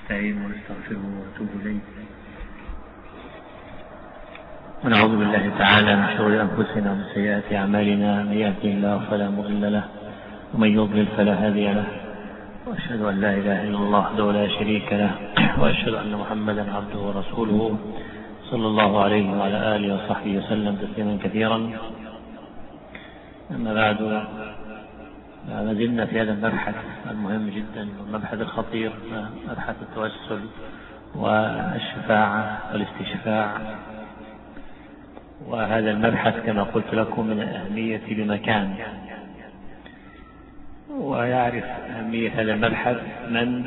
نستعين ونستغفره ونتوب إليه ونعوذ بالله تعالى من شرور أنفسنا ومن سيئات أعمالنا. من يهده الله فلا مضل له ومن يضلل فلا هادي له، وأشهد أن لا إله إلا الله وحده لا شريك له، وأشهد أن محمدا عبده ورسوله صلى الله عليه وعلى آله وصحبه وسلم تسليما كثيرا. أما بعد، ما زلنا في هذا المبحث المهم جدا والمبحث الخطير، مبحث التوسل والشفاعة والاستشفاع. وهذا المبحث كما قلت لكم من الأهمية بمكان، ويعرف أهمية هذا المبحث من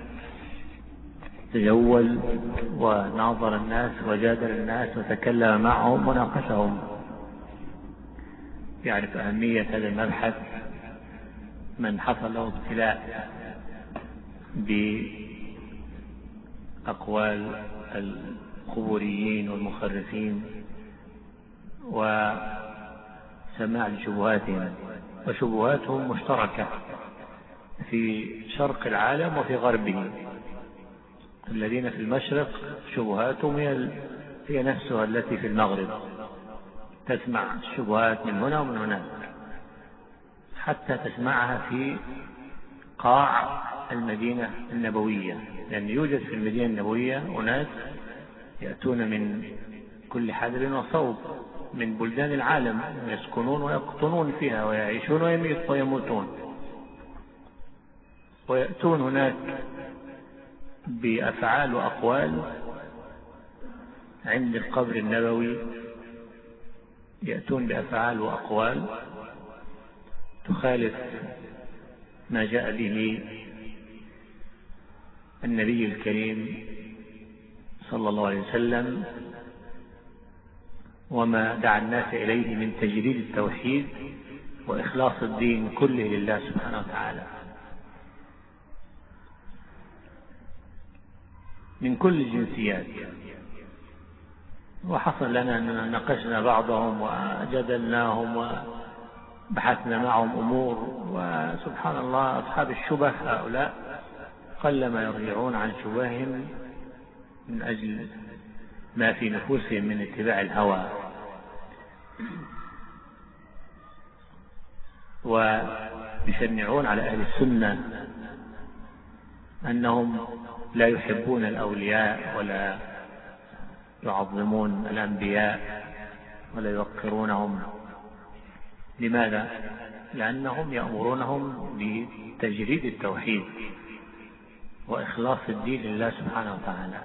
تجول وناظر الناس وجادل الناس وتكلم معهم وناقشهم. يعرف أهمية هذا المبحث من حصل له ابتلاء بأقوال القبوريين والمخرفين وسماع شبهاتهم، وشبهاتهم مشتركة في شرق العالم وفي غربه. الذين في المشرق شبهاتهم هي نفسها التي في المغرب، تسمع الشبهات من هنا ومن هناك، حتى تسمعها في قاع المدينة النبوية، لأن يوجد في المدينة النبوية أناس يأتون من كل حدب وصوب من بلدان العالم، يسكنون ويقطنون فيها ويعيشون ويموتون، ويأتون هناك بأفعال وأقوال عند القبر النبوي، يأتون بأفعال وأقوال تخالف ما جاء به النبي الكريم صلى الله عليه وسلم وما دعا الناس إليه من تجريد التوحيد وإخلاص الدين كله لله سبحانه وتعالى من كل الجنسيات. وحصل لنا أننا ناقشنا بعضهم وجدلناهم وبحثنا معهم أمور، وسبحان الله أصحاب الشبه هؤلاء قلما يرجعون عن شبههم من أجل ما في نفوسهم من اتباع الهوى، ويشنعون على أهل السنة أنهم لا يحبون الأولياء ولا يعظمون الأنبياء ولا يوقرونهم. لماذا؟ لأنهم يأمرونهم بتجريد التوحيد وإخلاص الدين لله سبحانه وتعالى.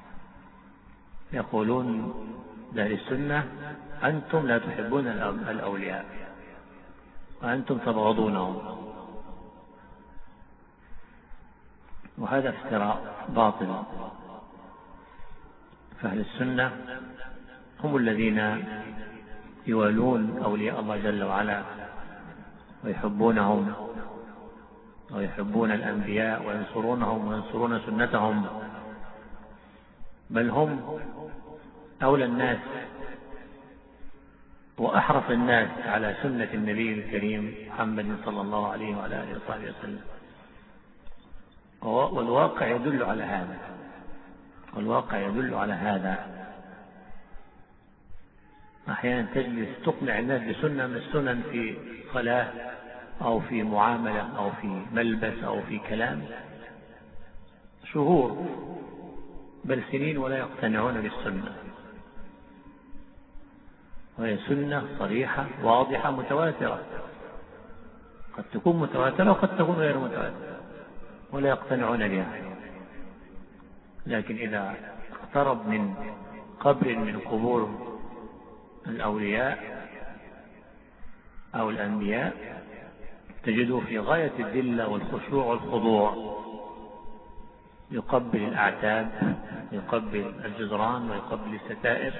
يقولون لأهل السنة: أنتم لا تحبون الأولياء وأنتم تبغضونهم. وهذا افتراء باطل. فأهل السنة هم الذين يوالون أولياء الله جل وعلا ويحبونهم ويحبون الأنبياء وينصرونهم وينصرون سنتهم، بل هم أولى الناس وأحرص الناس على سنة النبي الكريم محمد صلى الله عليه وعلى آله وصحبه وسلم. والواقع يدل على هذا، والواقع يدل على هذا. أحيانا تجلس تقنع الناس بسنة من السنن في صلاة أو في معاملة أو في ملبس أو في كلام شهور بل سنين ولا يقتنعون بالسنة، وهي سنة صريحة واضحة متواترة، قد تكون متواترة وقد تكون غير متواترة ولا يقتنعون بها. لكن إذا اقترب من قبر من قبور الأولياء أو الأنبياء تجده في غاية الذلة والخشوع والخضوع، يقبل الأعتاب، يقبل الجدران ويقبل الستائر،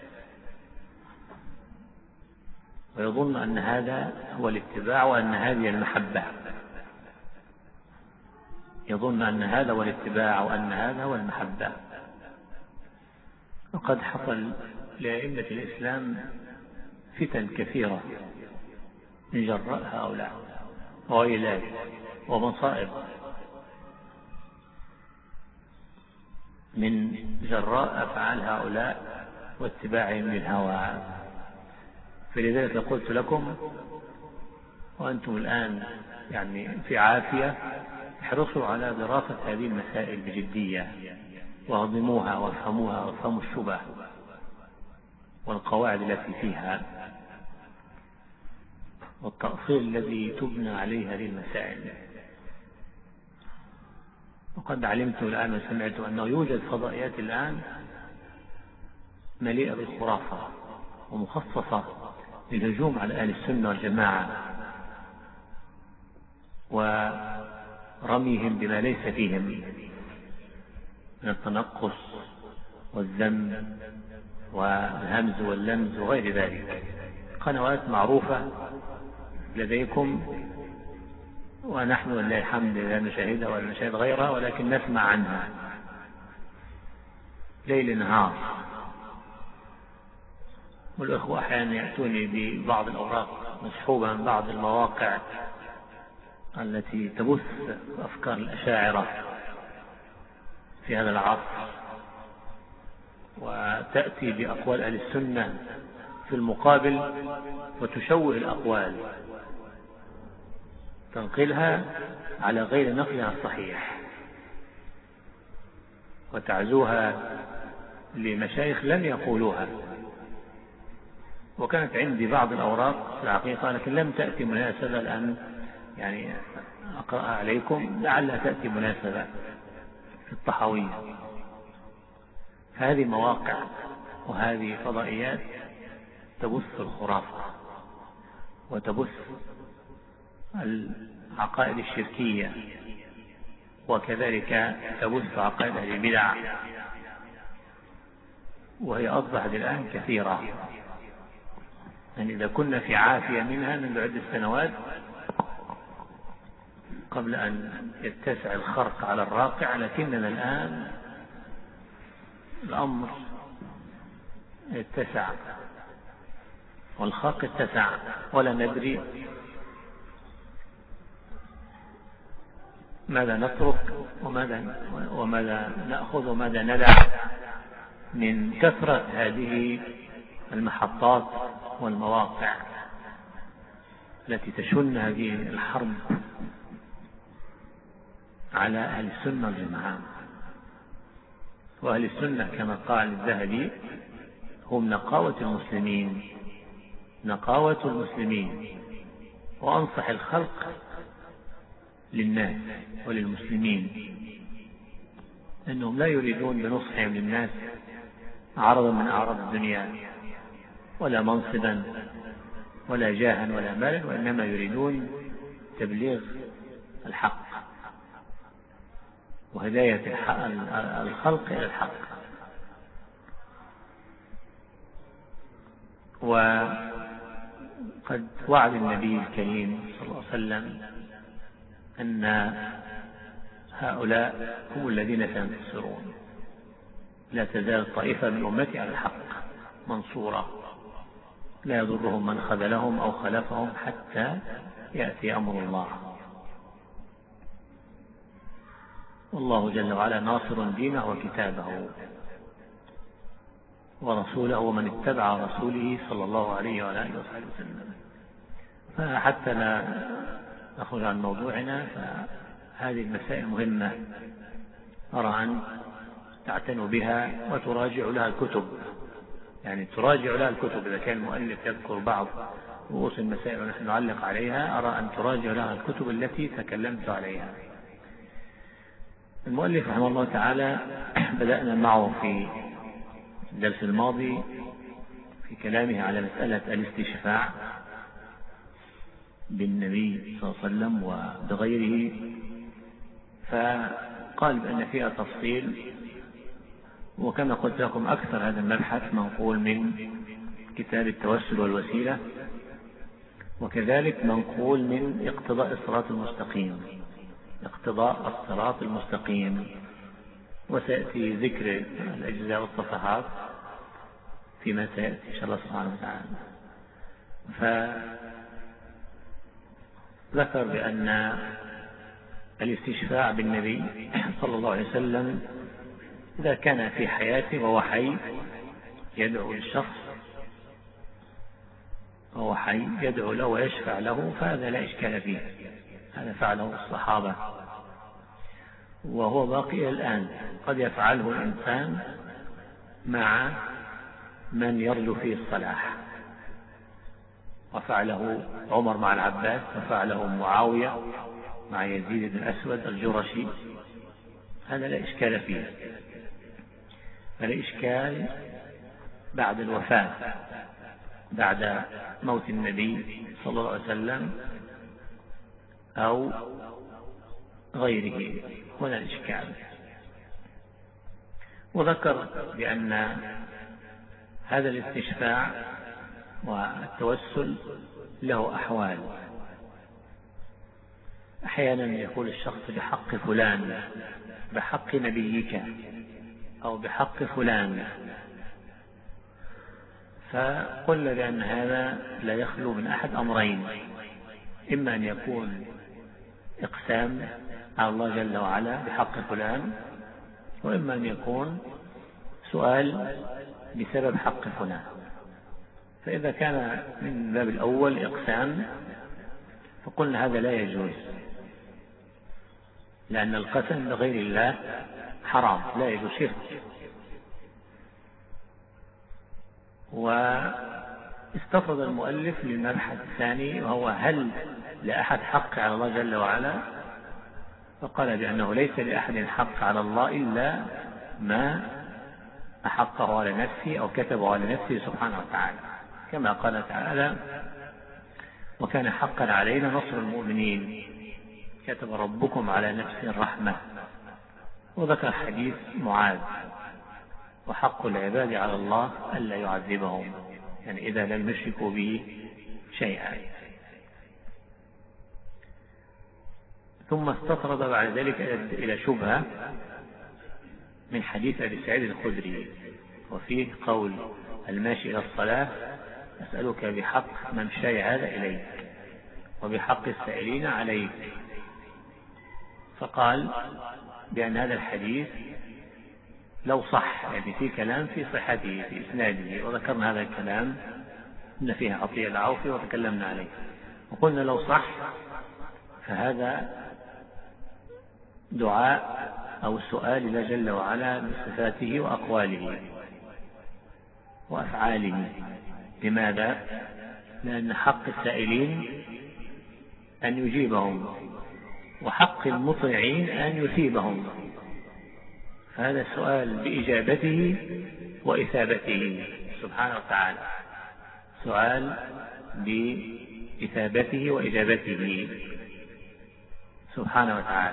ويظن أن هذا هو الاتباع وأن هذه المحبة، يظن أن هذا هو الاتباع وأن هذا هو المحبة. وقد حصل لأئمة الإسلام فتن كثيرة من جراء هؤلاء وإليه ومصائب، من جراء أفعال هؤلاء واتباعهم للهوى. فلذلك قلت لكم وأنتم الآن يعني في عافية، احرصوا على دراسة هذه المسائل بجدية، واهضموها وافهموها وافهموا الشبه والقواعد التي فيها والتأصيل الذي تبنى عليه هذه المسائل. وقد علمت الآن وسمعت أنه يوجد فضائيات الآن مليئة بالخرافة ومخصصة للهجوم على أهل السنة والجماعة ورميهم بما ليس فيهم من التنقص والذم والهمز واللمز وغير ذلك. قنوات معروفة لديكم ونحن لله الحمد لا نشاهدها ولا نشاهد غيرها، ولكن نسمع عنها ليل نهار. والأخوة أحيانا يأتوني ببعض الأوراق مسحوبة من بعض المواقع التي تبث أفكار الأشاعرة في هذا العصر، وتأتي بأقوال أهل السنة في المقابل وتشوه الأقوال، تنقلها على غير نقلها الصحيح وتعزوها لمشايخ لم يقولوها. وكانت عندي بعض الأوراق في الحقيقة لكن لم تأتي مناسبة الآن يعني أقرأ عليكم، لعلها تأتي مناسبة في الطحاوية. هذه مواقع وهذه فضائيات تبث الخرافة وتبث العقائد الشركية، وكذلك تبث عقائد أهل البدع، وهي أصبحت الآن كثيرة. يعني إذا كنا في عافية منها منذ عدة سنوات قبل أن يتسع الخرق على الراقع، لكننا الآن الأمر يتسع والخرق اتسع ولا ندري ماذا نترك وماذا نأخذ وماذا ندع من كثرة هذه المحطات والمواقع التي تشن هذه الحرب على أهل السنة والجماعة. وأهل السنة كما قال الذهبي هم نقاوة المسلمين وأنصح الخلق للناس وللمسلمين، أنهم لا يريدون بنصحهم للناس عرضا من أعراض الدنيا ولا منصبا ولا جاها ولا مالا، وإنما يريدون تبليغ الحق وهداية الخلق إلى الحق. وقد وعد النبي الكريم صلى الله عليه وسلم أن هؤلاء هم الذين سينتصرون، لا تزال طائفة من أمتي على الحق منصورة، لا يضرهم من خذلهم أو خلفهم حتى يأتي أمر الله. والله جل وعلا ناصر دينه وكتابه ورسوله ومن اتبع رسوله صلى الله عليه وعلى آله وصحبه وسلم. فحتى لا نخرج عن موضوعنا، فهذه المسائل مهمة، أرى أن تعتنوا بها وتراجعوا لها الكتب، يعني تراجعوا لها الكتب. إذا كان المؤلف يذكر بعض رؤوس المسائل ونحن نعلق عليها، أرى أن تراجعوا لها الكتب التي تكلمت عليها. المؤلف رحمه الله تعالى بدأنا معه في الدرس الماضي في كلامه على مسألة الاستشفاع بالنبي صلى الله عليه وسلم وبغيره، فقال بأن فيها تفصيل، وكما قلت لكم أكثر هذا المبحث منقول من كتاب التوسل والوسيلة، وكذلك منقول من اقتضاء الصراط المستقيم، وسيأتي ذكر الأجزاء والصفحات فيما سيأتي إن شاء الله سبحانه وتعالى. فذكر بأن الاستشفاع بالنبي صلى الله عليه وسلم إذا كان في حياته وهو حي يدعو للشخص وهو حي يدعو له ويشفع له فهذا لا إشكال فيه، هذا فعله الصحابة وهو باقي الآن. قد يفعله الإنسان مع من يرجو فيه الصلاح، وفعله عمر مع العباس، وفعله معاوية مع يزيد بن الأسود الجرشي، هذا لا إشكال فيه. فالإشكال بعد الوفاة، بعد موت النبي صلى الله عليه وسلم أو غيره، هنا الإشكال. وذكر بأن هذا الاستشفاع والتوسل له أحوال. أحيانا يقول الشخص بحق فلان، بحق نبيك، أو بحق فلان، فقلنا بأن هذا لا يخلو من أحد أمرين: إما أن يكون إقسام على الله جل وعلا بحق فلان، وإما أن يكون سؤال بسبب حق فلان. فإذا كان من باب الأول إقسام فقلنا هذا لا يجوز، لأن القسم بغير الله حرام لا يجوز، شرك. واستفرد المؤلف للمبحث الثاني، وهو هل لأحد حق على الله جل وعلا؟ فقال بأنه ليس لأحد حق على الله إلا ما أحقه على نفسه أو كتبه على نفسه سبحانه وتعالى، كما قال تعالى: وكان حقا علينا نصر المؤمنين، كتب ربكم على نفسه الرحمة. وذكر حديث معاذ: وحق العباد على الله ألا يعذبهم، يعني إذا لم يشركوا به شيئا. ثم استطرد بعد ذلك إلى شبهة من حديث أبي سعيد الخدري، وفيه قول الماشي إلى الصلاة: أسألك بحق ممشاي هذا إليك وبحق السائلين عليك. فقال بأن هذا الحديث لو صح، يعني في كلام في صحته في إسناده، وذكرنا هذا الكلام إن فيه عطية العوفي وتكلمنا عليه، وقلنا لو صح فهذا دعاء أو سؤال الله جل وعلا بصفاته وأقواله وأفعاله. لماذا؟ لأن حق السائلين أن يجيبهم، وحق المطيعين أن يثيبهم، فهذا السؤال بإجابته وإثابته سبحانه وتعالى، سؤال بإثابته وإجابته سبحانه وتعالى.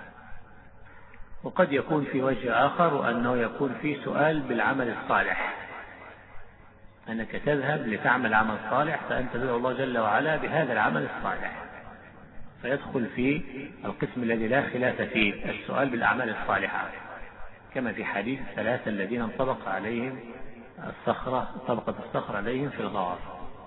وقد يكون في وجه آخر، وأنه يكون في سؤال بالعمل الصالح، أنك تذهب لتعمل عمل صالح فأنت تدعو الله جل وعلا بهذا العمل الصالح، فيدخل في القسم الذي لا خلاف فيه، السؤال بالأعمال الصالحة، كما في حديث الثلاثة الذين انطبق عليهم الصخرة، طبقت الصخرة عليهم في الغار.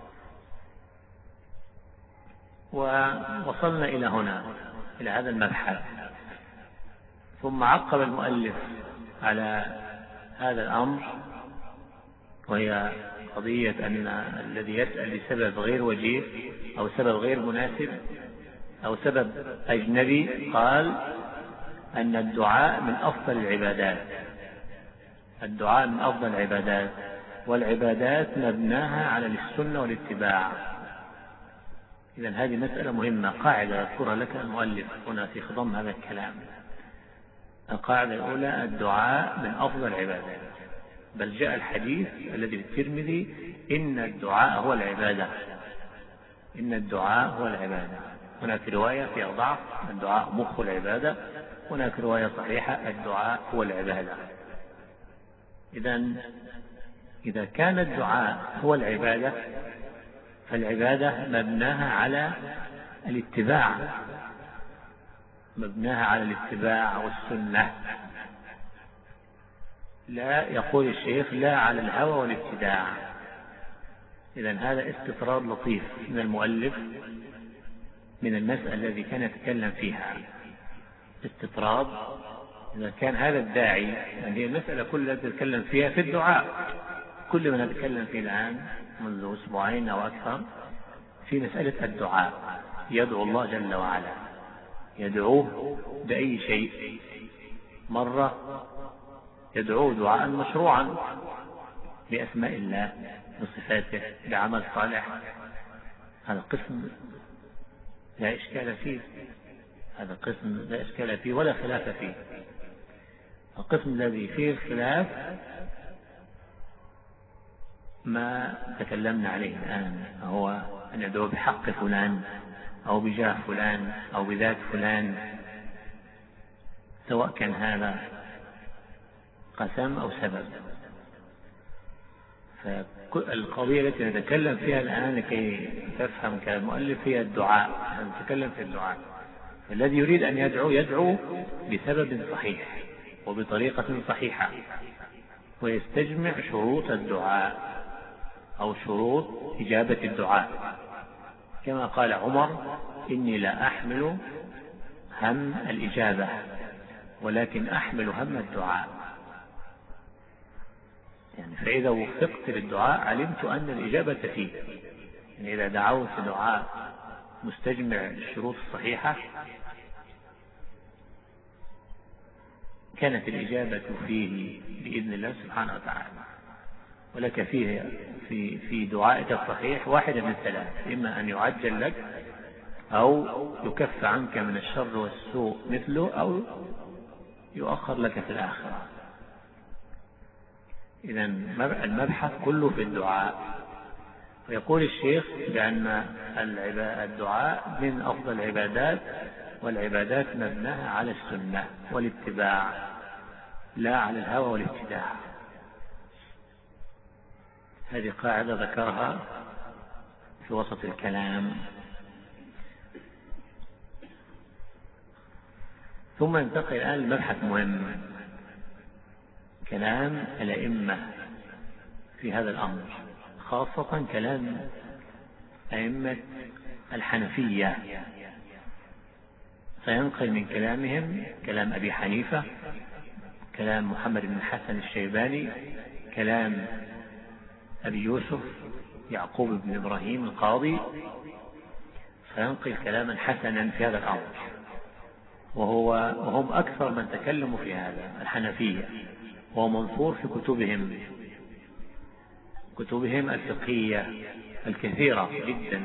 ووصلنا إلى هنا، إلى هذا المبحث. ثم عقب المؤلف على هذا الأمر، وهي قضية أن الذي يسأل لسبب غير وجيه أو سبب غير مناسب أو سبب أجنبي، قال أن الدعاء من أفضل العبادات، الدعاء من أفضل العبادات، والعبادات مبناها على السنة والاتباع. إذن هذه مسألة مهمة، قاعدة يذكرها لك المؤلف هنا في خضم هذا الكلام. القاعدة الأولى: الدعاء من أفضل العبادات، بل جاء الحديث الذي في الترمذي: إن الدعاء هو العبادة، إن الدعاء هو العبادة. هناك رواية فيها ضعف: الدعاء مخ العبادة. هناك رواية صحيحة: الدعاء هو العبادة. إذن إذا كان الدعاء هو العبادة فالعبادة مبناها على الاتباع، مبناها على الاتباع والسنة، لا يقول الشيخ لا على الهوى والابتداع. إذن هذا استطراد لطيف من المؤلف من المسألة الذي كان يتكلم فيها، استطراد إذا كان هذا الداعي، يعني المسألة كلها نتكلم فيها في الدعاء، كل ما نتكلم فيه الآن منذ أسبوعين أو أكثر في مسألة الدعاء، يدعو الله جل وعلا، يدعوه بأي شيء. مرة يدعوه دعاء مشروعا بأسماء الله بصفاته بعمل صالح، هذا قسم لا إشكال فيه، هذا قسم لا إشكال فيه ولا خلاف فيه. القسم الذي فيه الخلاف ما تكلمنا عليه الآن، هو أن يدعو بحق فلان أو بجاه فلان أو بذات فلان، سواء كان هذا قسم أو سبب. فالقضية التي نتكلم فيها الآن لكي تفهم كالمؤلف هي الدعاء، نتكلم في الدعاء. فالذي يريد أن يدعو بسبب صحيح وبطريقة صحيحة، ويستجمع شروط الدعاء أو شروط إجابة الدعاء، كما قال عمر: إني لا أحمل هم الإجابة ولكن أحمل هم الدعاء. يعني فإذا وفقت للدعاء علمت أن الإجابة فيه. يعني إذا دعوت دعاء مستجمع الشروط الصحيحة كانت الإجابة فيه بإذن الله سبحانه وتعالى. ولك فيه في دعائك الصحيح واحدة من ثلاث: إما أن يعجل لك، أو يكف عنك من الشر والسوء مثله، أو يؤخر لك في الآخرة. إذن المبحث كله في الدعاء. ويقول الشيخ بأن الدعاء من أفضل العبادات، والعبادات مبناها على السنة والاتباع لا على الهوى والابتداع. هذه قاعدة ذكرها في وسط الكلام. ثم ينتقل الآن لمبحث مهم، كلام الأئمة في هذا الأمر، خاصة كلام أئمة الحنفية. فينقل من كلامهم كلام أبي حنيفة، كلام محمد بن الحسن الشيباني، كلام أبي يوسف يعقوب بن إبراهيم القاضي، فينقل كلاما حسنا في هذا الأمر. وهم أكثر من تكلموا في هذا الحنفية، وهو منصور في كتبهم الفقهية الكثيرة جدا،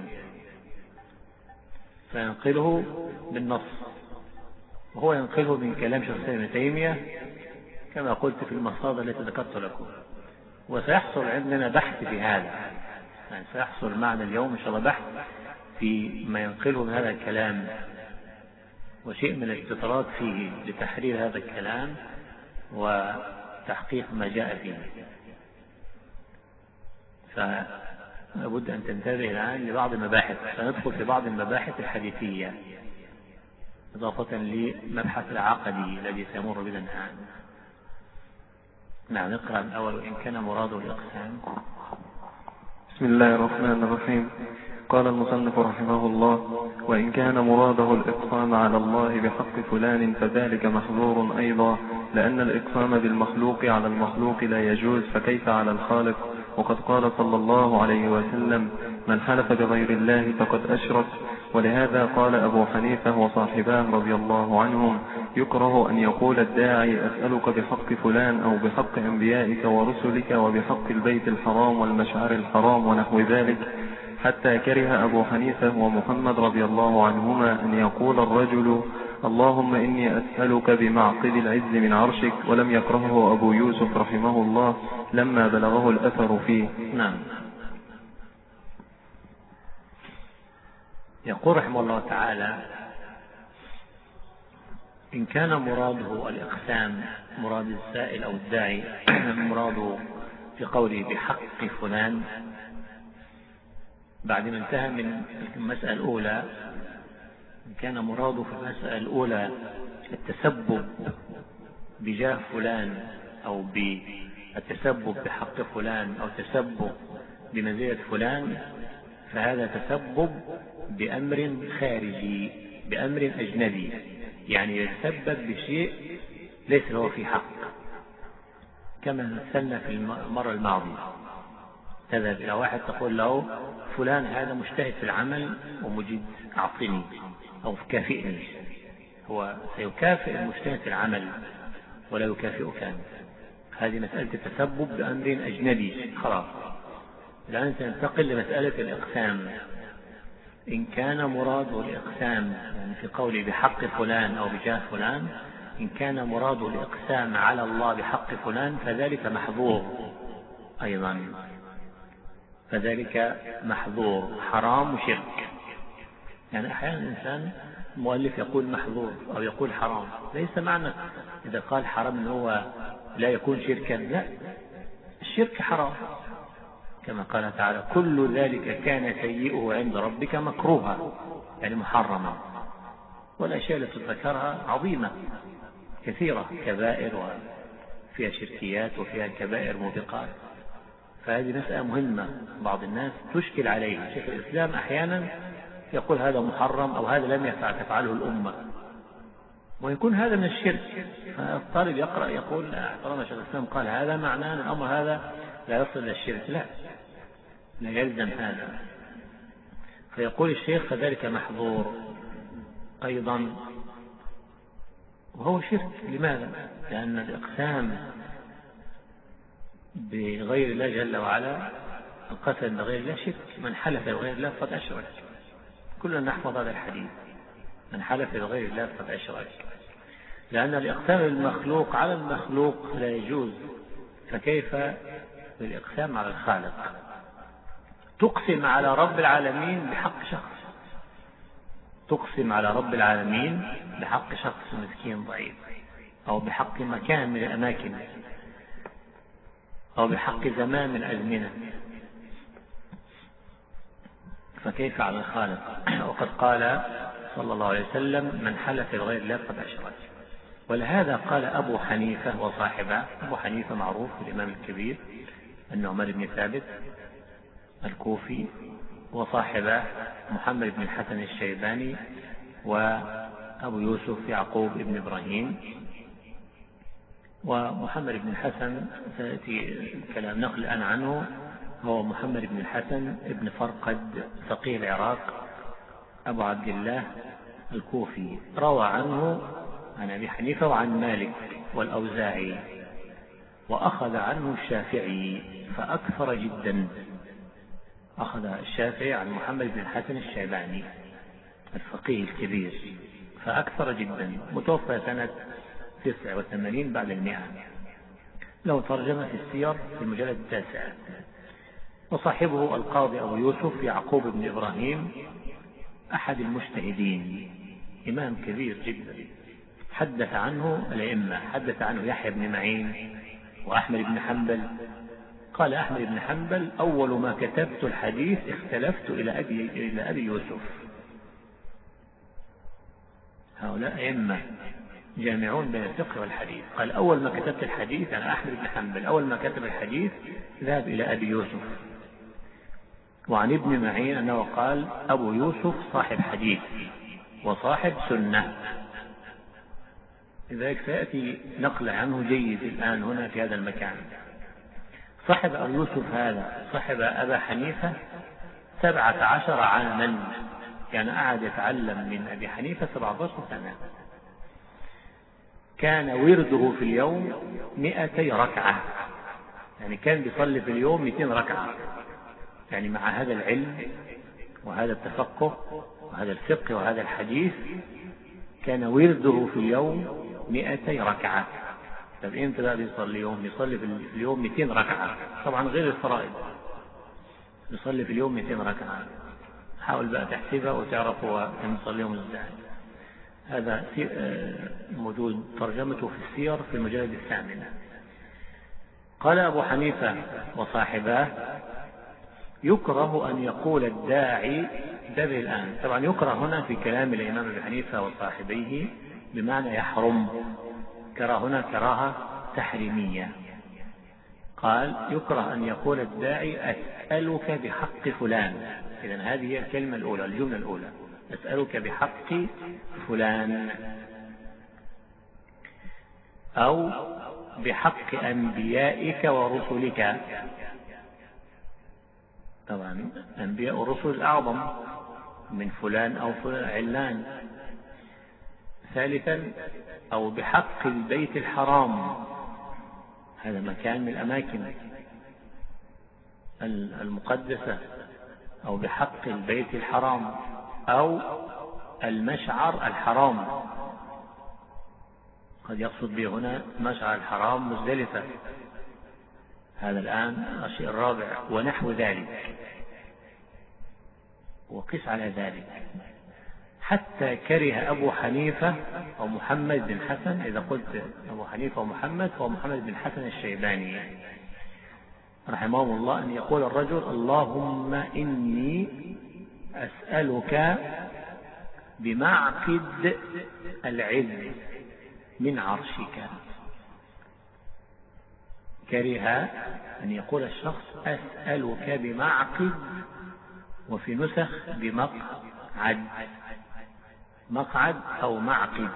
فينقله بالنص، وهو ينقله من كلام شيخ الإسلام ابن تيمية كما قلت في المصادر التي ذكرت لكم. وسيحصل عندنا بحث في هذا، يعني سيحصل معنا اليوم إن شاء الله بحث في ما ينقله من هذا الكلام، وشيء من الاستطراد فيه لتحرير هذا الكلام وتحقيق ما جاء فيه. فلابد أن تنتبه الآن لبعض المباحث، سندخل في بعض المباحث الحديثية إضافة لمبحث العقدي الذي سيمر بنا الآن. نعم، نقرأ الأول: وإن كان مراده الإقسام. بسم الله الرحمن الرحيم. قال المصنف رحمه الله: وإن كان مراده الإقسام على الله بحق فلان فذلك محظور أيضا، لأن الإقسام بالمخلوق على المخلوق لا يجوز، فكيف على الخالق؟ وقد قال صلى الله عليه وسلم: من حلف بغير الله فقد أشرك. ولهذا قال أبو حنيفة وصاحباه رضي الله عنهم: يكره أن يقول الداعي: أسألك بحق فلان، أو بحق أنبيائك ورسلك، وبحق البيت الحرام والمشعر الحرام ونحو ذلك. حتى كره أبو حنيفة ومحمد رضي الله عنهما أن يقول الرجل: اللهم إني أسألك بمعقد العز من عرشك. ولم يكرهه أبو يوسف رحمه الله لما بلغه الأثر فيه. نعم. يقول رحمه الله تعالى: إن كان مراده الإقسام، مراد السائل أو الداعي مراده في قوله بحق فلان، بعد ما انتهى من المسألة الأولى، إن كان مراده في المسألة الأولى التسبب بجاه فلان أو بالتسبب بحق فلان أو التسبب بمنزلة فلان، فهذا تسبب بأمر خارجي، بأمر أجنبي، يعني يتسبب بشيء ليس له في حق، كما مثلنا في المرة الماضية. تذهب إلى واحد تقول له فلان هذا مجتهد في العمل ومجد، أعطني أو كافئني. هو سيكافئ المجتهد في العمل ولا يكافئك أنت. هذه مسألة التسبب بأمر أجنبي خلاص. الآن سننتقل لمسألة الإقسام. إن كان مراد الإقسام يعني في قوله بحق فلان أو بجاه فلان، إن كان مراد الإقسام على الله بحق فلان فذلك محظور أيضا، فذلك محظور حرام وشرك. يعني أحيانا الإنسان المؤلف يقول محظور أو يقول حرام، ليس معنى إذا قال حرام أنه هو لا يكون شركا، لا، الشرك حرام كما قال تعالى كل ذلك كان سيئه عند ربك مكروها، يعني محرما. والأشياء التي ذكرها عظيمة كثيرة، كبائر وفيها شركيات وفيها كبائر موبقات. فهذه مسألة مهمة، بعض الناس تشكل عليه. شيخ الإسلام أحيانا يقول هذا محرم أو هذا لم تفعله الأمة، ويكون هذا من الشرك. فالطالب يقرأ يقول طالما شيخ الإسلام قال هذا معناه أن الأمر هذا لا يصل إلى الشرك، لا يلزم هذا. فيقول الشيخ فذلك محظور أيضا وهو شرك. لماذا؟ لأن الإقسام بغير الله جل وعلا، القسم بغير الله شرك. من حلف بغير الله فقد أشرك. كلنا نحفظ هذا الحديث، من حلف بغير الله فقد أشرك. لأن الإقسام المخلوق على المخلوق لا يجوز، فكيف بالإقسام على الخالق؟ تقسم على رب العالمين بحق شخص، تقسم على رب العالمين بحق شخص مسكين ضعيف، أو بحق مكان من الأماكن، أو بحق زمان من الأزمنة، فكيف على الخالق؟ وقد قال صلى الله عليه وسلم من حلف بغير الله فقد أشرك. ولهذا قال أبو حنيفة وصاحبه. أبو حنيفة معروف الإمام الكبير النعمان بن ثابت الكوفي، وصاحبه محمد بن الحسن الشيباني وأبو يوسف يعقوب بن إبراهيم. ومحمد بن الحسن سيأتي كلام نقل الآن عنه، هو محمد بن الحسن ابن فرقد فقيه العراق أبو عبد الله الكوفي، روى عنه عن أبي حنيفة وعن مالك والأوزاعي، وأخذ عنه الشافعي فأكثر جدا. أخذ الشافعي عن محمد بن الحسن الشيباني الفقيه الكبير فأكثر جدا، متوفى سنة 89 بعد 100. له ترجمة في السير في المجلد 9. وصاحبه القاضي أبو يوسف يعقوب بن إبراهيم أحد المجتهدين، إمام كبير جدا. حدث عنه الأئمة، حدث عنه يحيى بن معين وأحمد بن حنبل. قال أحمد بن حنبل أول ما كتبت الحديث اختلفت إلى أبي يوسف. هؤلاء أئمة جامعون بين الفقه والحديث. قال أول ما كتبت الحديث أنا أحمد بن حنبل، أول ما كتب الحديث ذهب إلى أبي يوسف. وعن ابن معين أنه قال أبو يوسف صاحب حديث وصاحب سنة. لذلك سيأتي نقل عنه جيد الآن هنا في هذا المكان. صاحب أبو يوسف هذا صاحب أبا حنيفة 17 عاما، كان قاعد يتعلم من أبي حنيفة 17 سنة. كان ورده في اليوم 200 ركعة، يعني كان بيصلي في اليوم 200 ركعة. يعني مع هذا العلم وهذا التفقه وهذا الفقه وهذا الحديث كان ورده في اليوم 200 ركعة. طب امتى بقى بيصلي يوم؟ يصلي في اليوم 200 ركعة، طبعا غير الفرائض. يصلي في اليوم 200 ركعة. حاول بقى تحسبها وتعرف هو كان يصلي يوم ازاي. هذا موجود ترجمته في السير في المجلد 8. قال أبو حنيفة وصاحباه يكره أن يقول الداعي دبي الآن. طبعا يكره هنا في كلام الإمام أبي حنيفة وصاحبيه بمعنى يحرم. كره هنا كراهة تحريمية. قال يكره أن يقول الداعي أسألك بحق فلان. إذن هذه هي الكلمة الأولى، الجملة الأولى، أسألك بحق فلان. أو بحق أنبيائك ورسلك. طبعا أنبياء ورسل الأعظم من فلان أو علان. ثالثا أو بحق البيت الحرام، هذا مكان من الأماكن المقدسة، أو بحق البيت الحرام أو المشعر الحرام. قد يقصد به هنا مشعر الحرام مزدلفة. هذا الآن الشيء الرابع ونحو ذلك. وقس على ذلك حتى كره أبو حنيفة أو محمد بن حسن. إذا قلت أبو حنيفة ومحمد فهو محمد بن حسن الشيباني رحمه الله أن يقول الرجل: اللهم إني أسألك بمعقد العز من عرشك. كره أن يقول الشخص أسألك بمعقد، وفي نسخ بمقعد، مقعد أو معقد.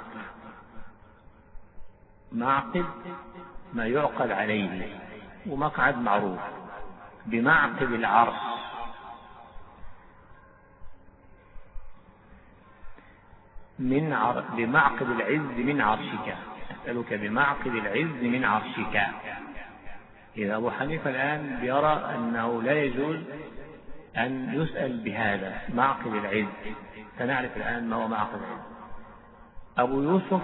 معقد ما يعقد عليه، ومقعد معروف. بمعقد العرش، بمعقد العز من عرشك. أسألك بمعقد العز من عرشك. إذا أبو حنيفة الآن يرى أنه لا يجوز أن يسأل بهذا معقد العز، سنعرف الآن ما هو معقد العز. أبو يوسف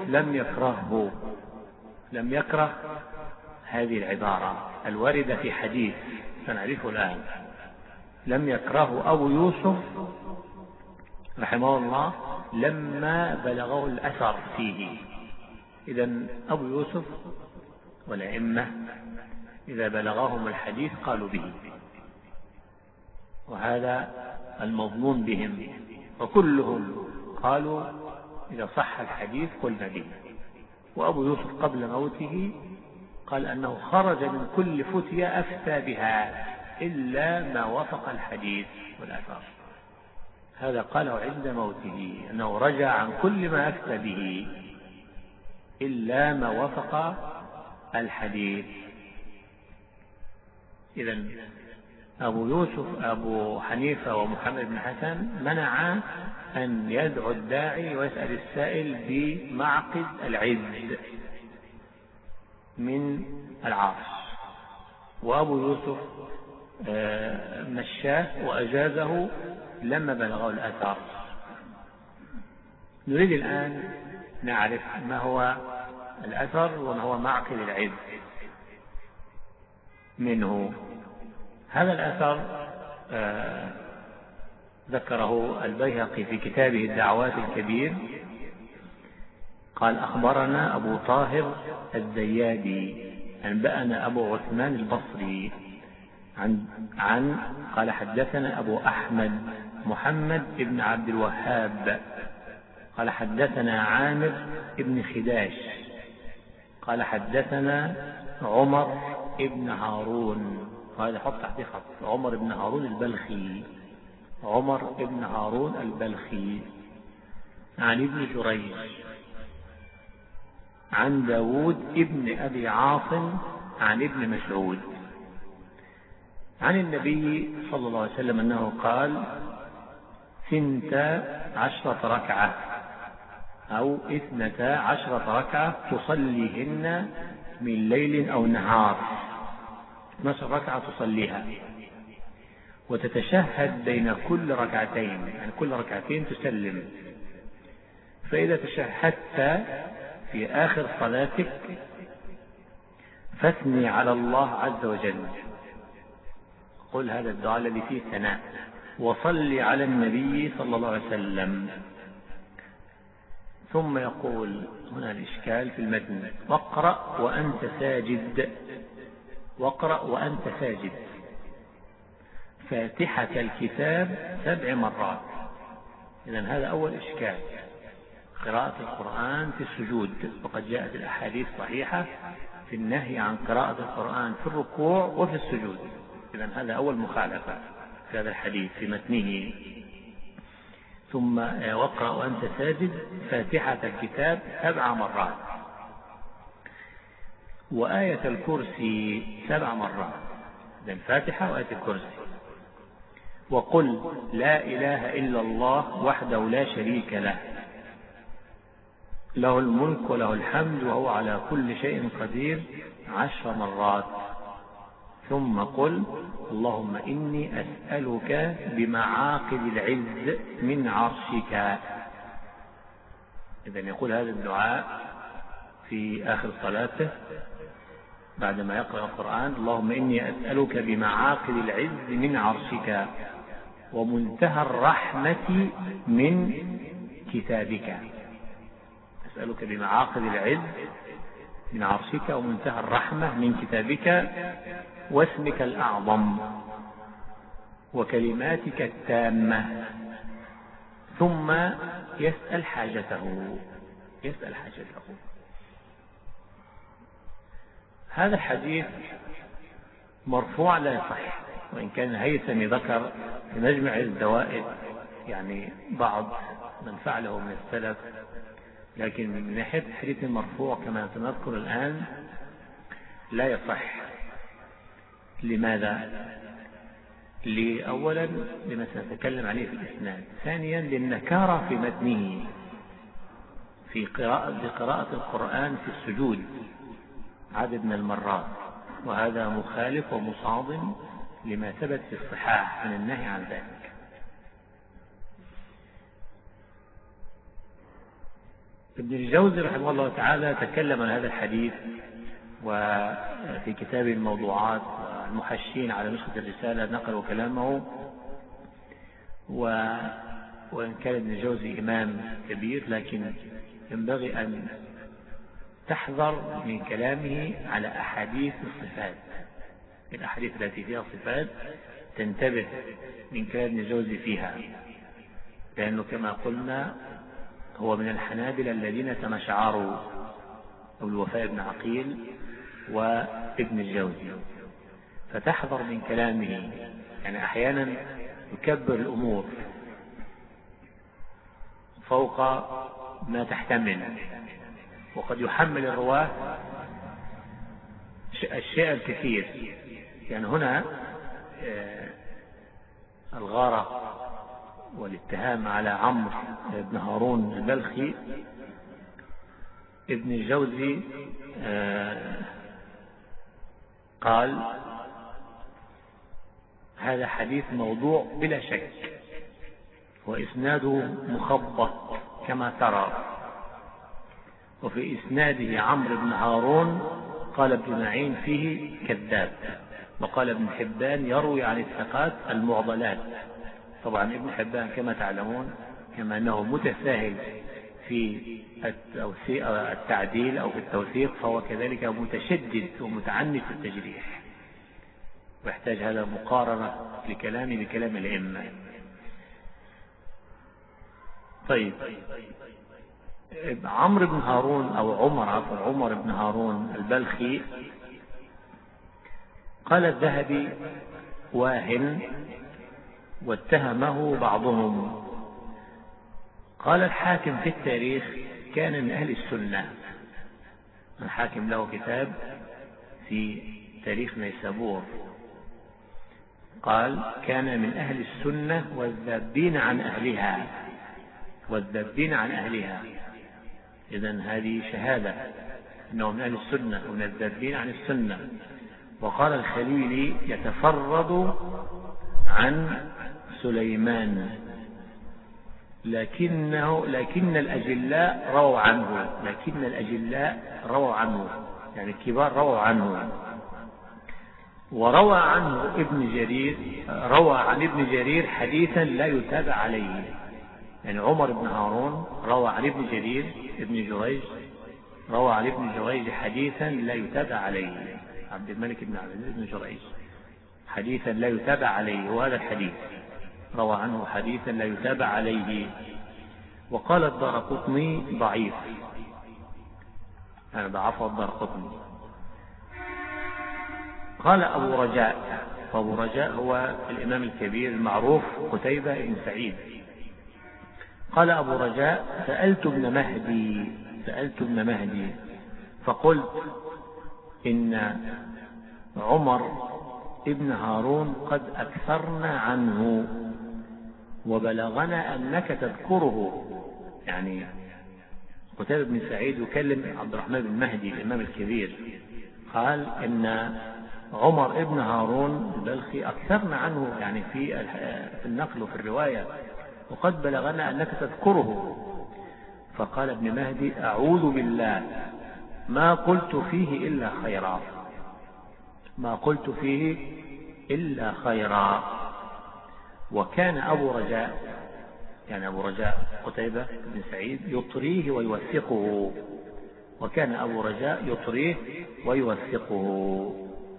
لم يكره هذه العبارة الواردة في حديث سنعرفه الآن. لم يكره أبو يوسف رحمه الله لما بلغه الأثر فيه. إذن أبو يوسف والأئمة إذا بلغهم الحديث قالوا به، وهذا المظنون بهم، وكلهم قالوا إذا صح الحديث قلنا به. وأبو يوسف قبل موته قال أنه خرج من كل فتية أفتى بها إلا ما وفق الحديث والأثر. هذا قاله عند موته، أنه رجع عن كل ما أفتى به إلا ما وفق الحديث. إذن أبو حنيفة ومحمد بن حسن منع أن يدعو الداعي ويسأل السائل بمعقد العز من العرش. وأبو يوسف مشاه وأجازه لما بلغه الأثر. نريد الآن نعرف ما هو الأثر وما هو معقد العز منه. هذا الأثر ذكره البيهقي في كتابه الدعوات الكبير. قال: أخبرنا أبو طاهر الزيادي أنبأنا أبو عثمان البصري قال حدثنا أبو أحمد محمد بن عبد الوهاب قال حدثنا عامر بن خداش قال حدثنا عمر بن هارون. هذا حط تحت خط، عمر بن هارون البلخي. عمر بن هارون البلخي عن ابن جريج عن داود ابن أبي عاصم عن ابن مسعود عن النبي صلى الله عليه وسلم أنه قال: 12 ركعة أو 12 ركعة تصليهن من ليل أو نهار. 12 ركعة تصليها، وتتشهد بين كل ركعتين، يعني كل ركعتين تسلم. فإذا تشهدت في آخر صلاتك فاثني على الله عز وجل، قل هذا الدعاء الذي فيه ثناء، وصل على النبي صلى الله عليه وسلم. ثم يقول هنا الإشكال في المتن: واقرأ وأنت ساجد. واقرأ وأنت ساجد فاتحة الكتاب 7 مرات. إذن هذا أول إشكال، قراءة القرآن في السجود، وقد جاءت الأحاديث صحيحة في النهي عن قراءة القرآن في الركوع وفي السجود. إذن هذا أول مخالفة في هذا الحديث في متنه. ثم واقرأ وأنت ساجد فاتحة الكتاب 7 مرات. وآية الكرسي 7 مرات، الفاتحة وآية الكرسي. وقل لا إله إلا الله وحده لا شريك له، له الملك وله الحمد وهو على كل شيء قدير 10 مرات. ثم قل اللهم إني أسألك بمعاقد العز من عرشك. إذن يقول هذا الدعاء في آخر صلاته بعدما يقرأ القرآن: اللهم إني أسألك بمعاقد العز من عرشك ومنتهى الرحمة من كتابك. أسألك بمعاقد العز من عرشك ومنتهى الرحمة من كتابك واسمك الأعظم وكلماتك التامة. ثم يسأل حاجته. هذا الحديث مرفوع لا يصح، وإن كان الهيثمي ذكر في مجمع الزوائد يعني بعض من فعله من السلف، لكن من ناحية الحديث المرفوع كما سنذكر الآن لا يصح. لماذا؟ أولا لما سنتكلم عليه في الإسناد، ثانيا للنكارة في متنه في قراءة القرآن في السجود عدد من المرات، وهذا مخالف ومصادم لما ثبت في الصحاح من النهي عن ذلك. ابن الجوزي رحمه الله تعالى تكلم عن هذا الحديث وفي كتاب الموضوعات، المحشين على نسخة الرسالة نقلوا كلامه. وإن كان ابن الجوزي إمام كبير، لكن ينبغي أن تحذر من كلامه على أحاديث الصفات، الأحاديث التي فيها صفات تنتبه من كلام ابن الجوزي فيها، لأنه كما قلنا هو من الحنابلة الذين تمشعروا، أبو الوفاء بن عقيل وابن الجوزي، فتحذر من كلامه. يعني أحيانا يكبر الأمور فوق ما تحتمل، وقد يحمل الرواة الشيء الكثير. يعني هنا الغارة والاتهام على عمرو بن هارون البلخي، ابن الجوزي قال هذا حديث موضوع بلا شك، وإسناده مخبط كما ترى، وفي إسناده عمرو بن هارون قال ابن معين فيه كذاب، وقال ابن حبان يروي عن الثقات المعضلات. طبعا ابن حبان كما تعلمون كما أنه متساهل في التعديل أو في التوثيق، فهو كذلك متشدد ومتعنت في التجريح، ويحتاج هذا مقارنة لكلامه بكلام الأئمة. طيب، عمرو بن هارون أو عمر بن هارون البلخي قال الذهبي واهن واتهمه بعضهم. قال الحاكم في التاريخ كان من أهل السنة، الحاكم له كتاب في تاريخ نيسابور، قال كان من أهل السنة والذابين عن أهلها. إذن هذه شهادة أنه من أهل السنة ومن الذابين عن السنة. وقال الخليلي يتفرد عن سليمان، لكن الأجلاء رووا عنه، يعني الكبار رووا عنه. وروى عنه ابن جرير، روى عن ابن جرير حديثا لا يتابع عليه. يعني عمر بن هارون روى عن ابن جرير روى عن ابن جريج حديثا لا يتابع عليه، عبد الملك بن عبد العزيز بن جريج حديثا لا يتابع عليه، وهذا الحديث روى عنه حديثا لا يتابع عليه. وقال الدارقطني ضعيف، أنا ضعفه الدارقطني. قال أبو رجاء، وأبو رجاء هو الإمام الكبير المعروف قتيبة بن سعيد. قال أبو رجاء سألت ابن مهدي فقلت إن عمر ابن هارون قد أكثرنا عنه وبلغنا أنك تذكره. يعني قتيبة بن سعيد يكلم عبد الرحمن بن مهدي الإمام الكبير، قال إن عمر ابن هارون البلخي أكثرنا عنه يعني في النقل وفي الرواية، وقد بلغنا أنك تذكره. فقال ابن مهدي: أعوذ بالله ما قلت فيه إلا خيرا، ما قلت فيه إلا خيرا. وكان أبو رجاء، يعني أبو رجاء قتيبة بن سعيد، يطريه ويوثقه، وكان أبو رجاء يطريه ويوثقه.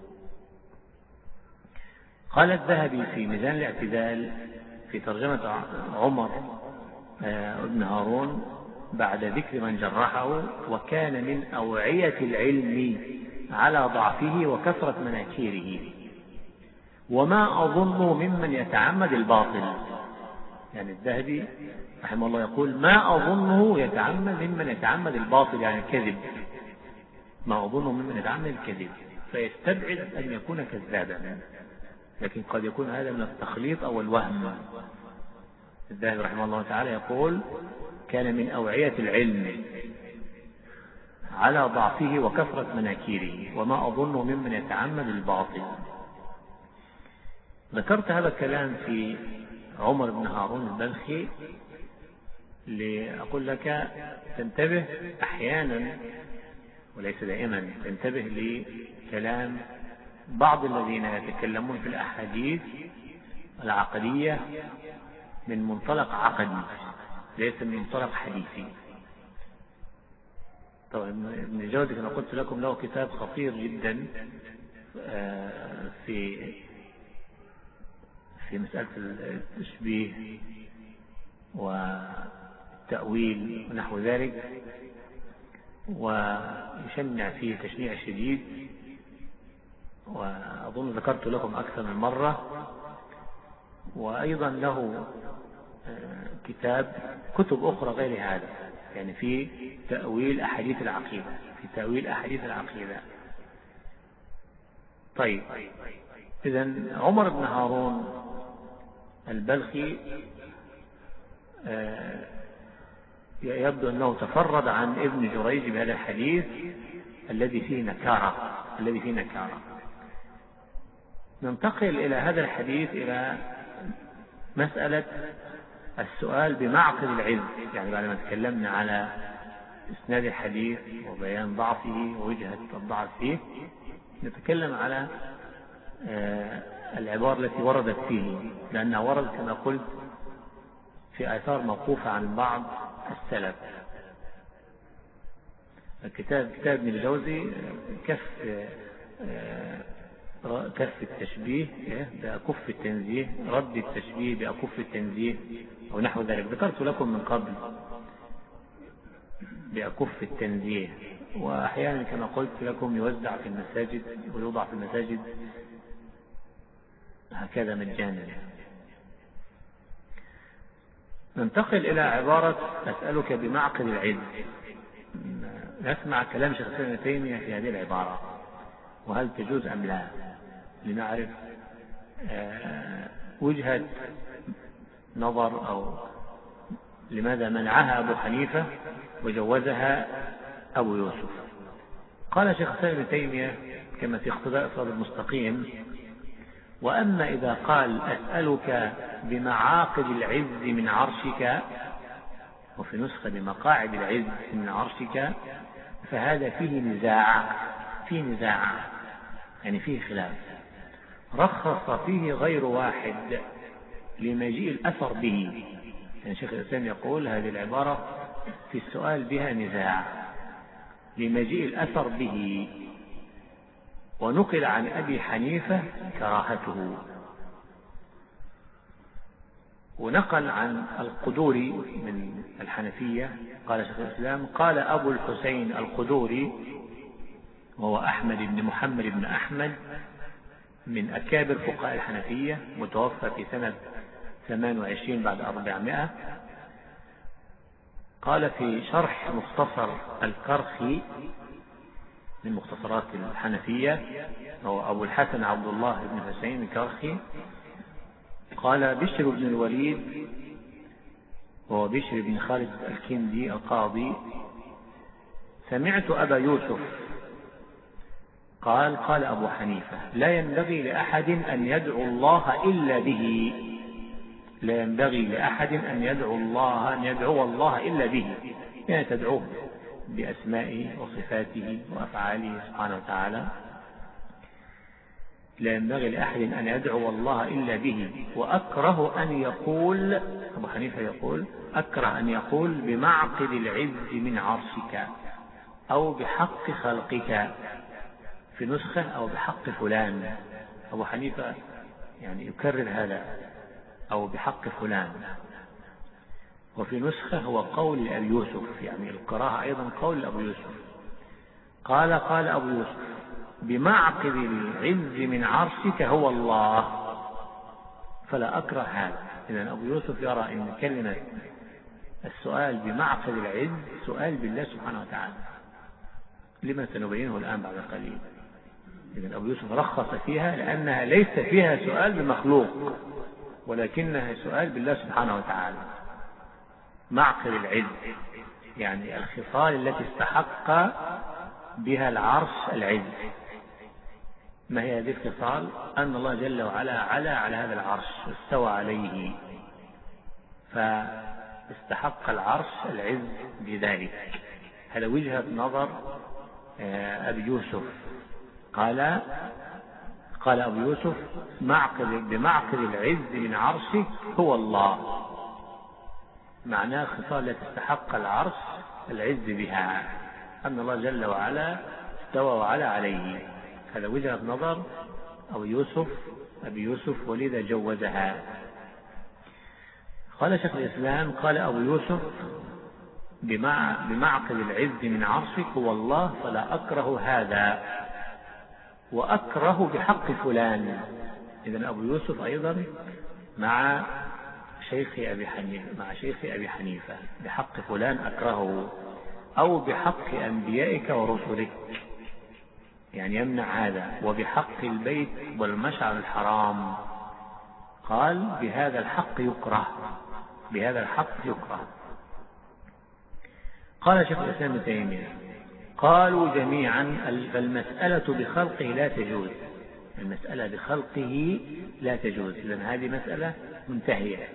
قال الذهبي في ميزان الاعتدال في ترجمة عمر ابن هارون بعد ذكر من جرحه: وكان من أوعية العلم على ضعفه وكثرة مناكيره، وما أظن ممن يتعمد الباطل. يعني الذهبي رحمه الله يقول: ما أظنه يتعمد ممن يتعمد الباطل، يعني الكذب، ما أظنه ممن يتعمد الكذب، فيستبعد أن يكون كذابا، لكن قد يكون هذا من التخليط أو الوهم. الذهبي رحمه الله تعالى يقول: كان من أوعية العلم على ضعفه وكثرة مناكيره، وما أظنه ممن يتعمد الباطل. ذكرت هذا الكلام في عمر بن هارون البلخي لأقول لك تنتبه أحيانا وليس دائما، تنتبه لكلام بعض الذين يتكلمون في الأحاديث العقدية من منطلق عقدي ليس من منطلق حديثي. طبعا ابن جوزي كما قلت لكم له كتاب خطير جدا في مسألة التشبيه والتأويل ونحو ذلك، ويشنع فيه تشنيع شديد، وأظن ذكرت لكم أكثر من مرة. وأيضا له كتب أخرى غير هذا، يعني في تأويل أحاديث العقيدة، في تأويل أحاديث العقيدة. طيب، إذن عمر بن هارون البلخي يبدو أنه تفرد عن ابن جريج بهذا الحديث الذي فيه نكارة. ننتقل إلى هذا الحديث إلى مسألة السؤال بمعقد العلم، يعني بعد ما تكلمنا على إسناد الحديث وبيان ضعفه ووجهة الضعف فيه، نتكلم على العبارة التي وردت فيه، لأنها وردت كما قلت في آثار موقوفة عن بعض السلف. كتاب ابن الجوزي كف التشبيه بأكف التنزيه، رد التشبيه بأكف التنزيه أو نحو ذلك، ذكرت لكم من قبل بأكف التنزيه. وأحيانا كما قلت لكم يوزع في المساجد ويوضع في المساجد هكذا مجانا. ننتقل إلى عبارة أسألك بمعقد العلم. نسمع كلام شيخ الإسلام ابن تيمية في هذه العبارة، وهل تجوز أم لا، لنعرف وجهة نظر أو لماذا منعها أبو حنيفة وجوزها أبو يوسف. قال شيخ الإسلام ابن تيمية كما في اقتضاء الصراط المستقيم: وأما إذا قال أسألك بمعاقد العز من عرشك، وفي نسخة بمقاعد العز من عرشك، فهذا فيه نزاع، يعني فيه خلاف، رخص فيه غير واحد لمجيء الأثر به. يعني شيخ الإسلام يقول هذه العبارة في السؤال بها نزاع لمجيء الأثر به، ونقل عن أبي حنيفة كراهته، ونقل عن القدوري من الحنفية قال شيخ الإسلام: قال أبو الحسين القدوري، وهو أحمد بن محمد بن أحمد من أكابر فقهاء الحنفية، متوفى في سنة 28 بعد 400. قال في شرح مختصر الكرخي من مختصرات الحنفية، هو أبو الحسن عبد الله بن حسين الكرخي. قال بشر بن الوليد وهو بشر بن خالد الكندي القاضي: سمعت أبا يوسف قال أبو حنيفة: لا ينبغي لأحد أن يدعو الله إلا به، لا ينبغي لأحد أن يدعو الله إلا به، يعني تدعوه بأسمائه وصفاته وأفعاله سبحانه وتعالى. لا ينبغي لأحد أن يدعو الله إلا به، وأكره أن يقول، أبو حنيفة يقول: أكره أن يقول بمعقد العز من عرشك، أو بحق خلقك، في نسخة أو بحق فلان. أبو حنيفة يعني يكرر هذا، أو بحق فلان. وفي نسخة هو قول أبي يوسف، يعني القراءة أيضا قول أبو يوسف. قال أبو يوسف: بمعقد العز من عرشك هو الله، فلا أكره هذا. إذن أبو يوسف يرى أن كلمة السؤال بمعقد العز سؤال بالله سبحانه وتعالى، لما سنبينه الآن بعد قليل. إذن أبو يوسف رخص فيها لأنها ليس فيها سؤال بمخلوق، ولكنها سؤال بالله سبحانه وتعالى. معقد العز يعني الخصال التي استحق بها العرش العز. ما هي هذه الخصال؟ أن الله جل وعلا على هذا العرش واستوى عليه، فاستحق العرش العز بذلك. هذا وجهة نظر أبي يوسف. قال أبو يوسف: بمعقد العز من عرشك هو الله، معناه خصال التي استحق العرش العز بها، أن الله جل وعلا استوى وعلى عليه. هذا وجهة نظر أبي يوسف، ولذا جوزها. قال شيخ الإسلام: قال أبو يوسف: بمعقد العز من عرشك هو الله، فلا أكره هذا، وأكره بحق فلان. إذن أبو يوسف أيضا مع شيخ أبي حنيفة: بحق فلان أكرهه، أو بحق أنبيائك ورسلك، يعني يمنع هذا. وبحق البيت والمشعر الحرام، قال بهذا الحق يكره. قال شيخ الإسلام ابن تيمية: قالوا جميعا فالمسألة بخلقه لا تجوز، المسألة بخلقه لا تجوز. إذن هذه مسألة منتهية،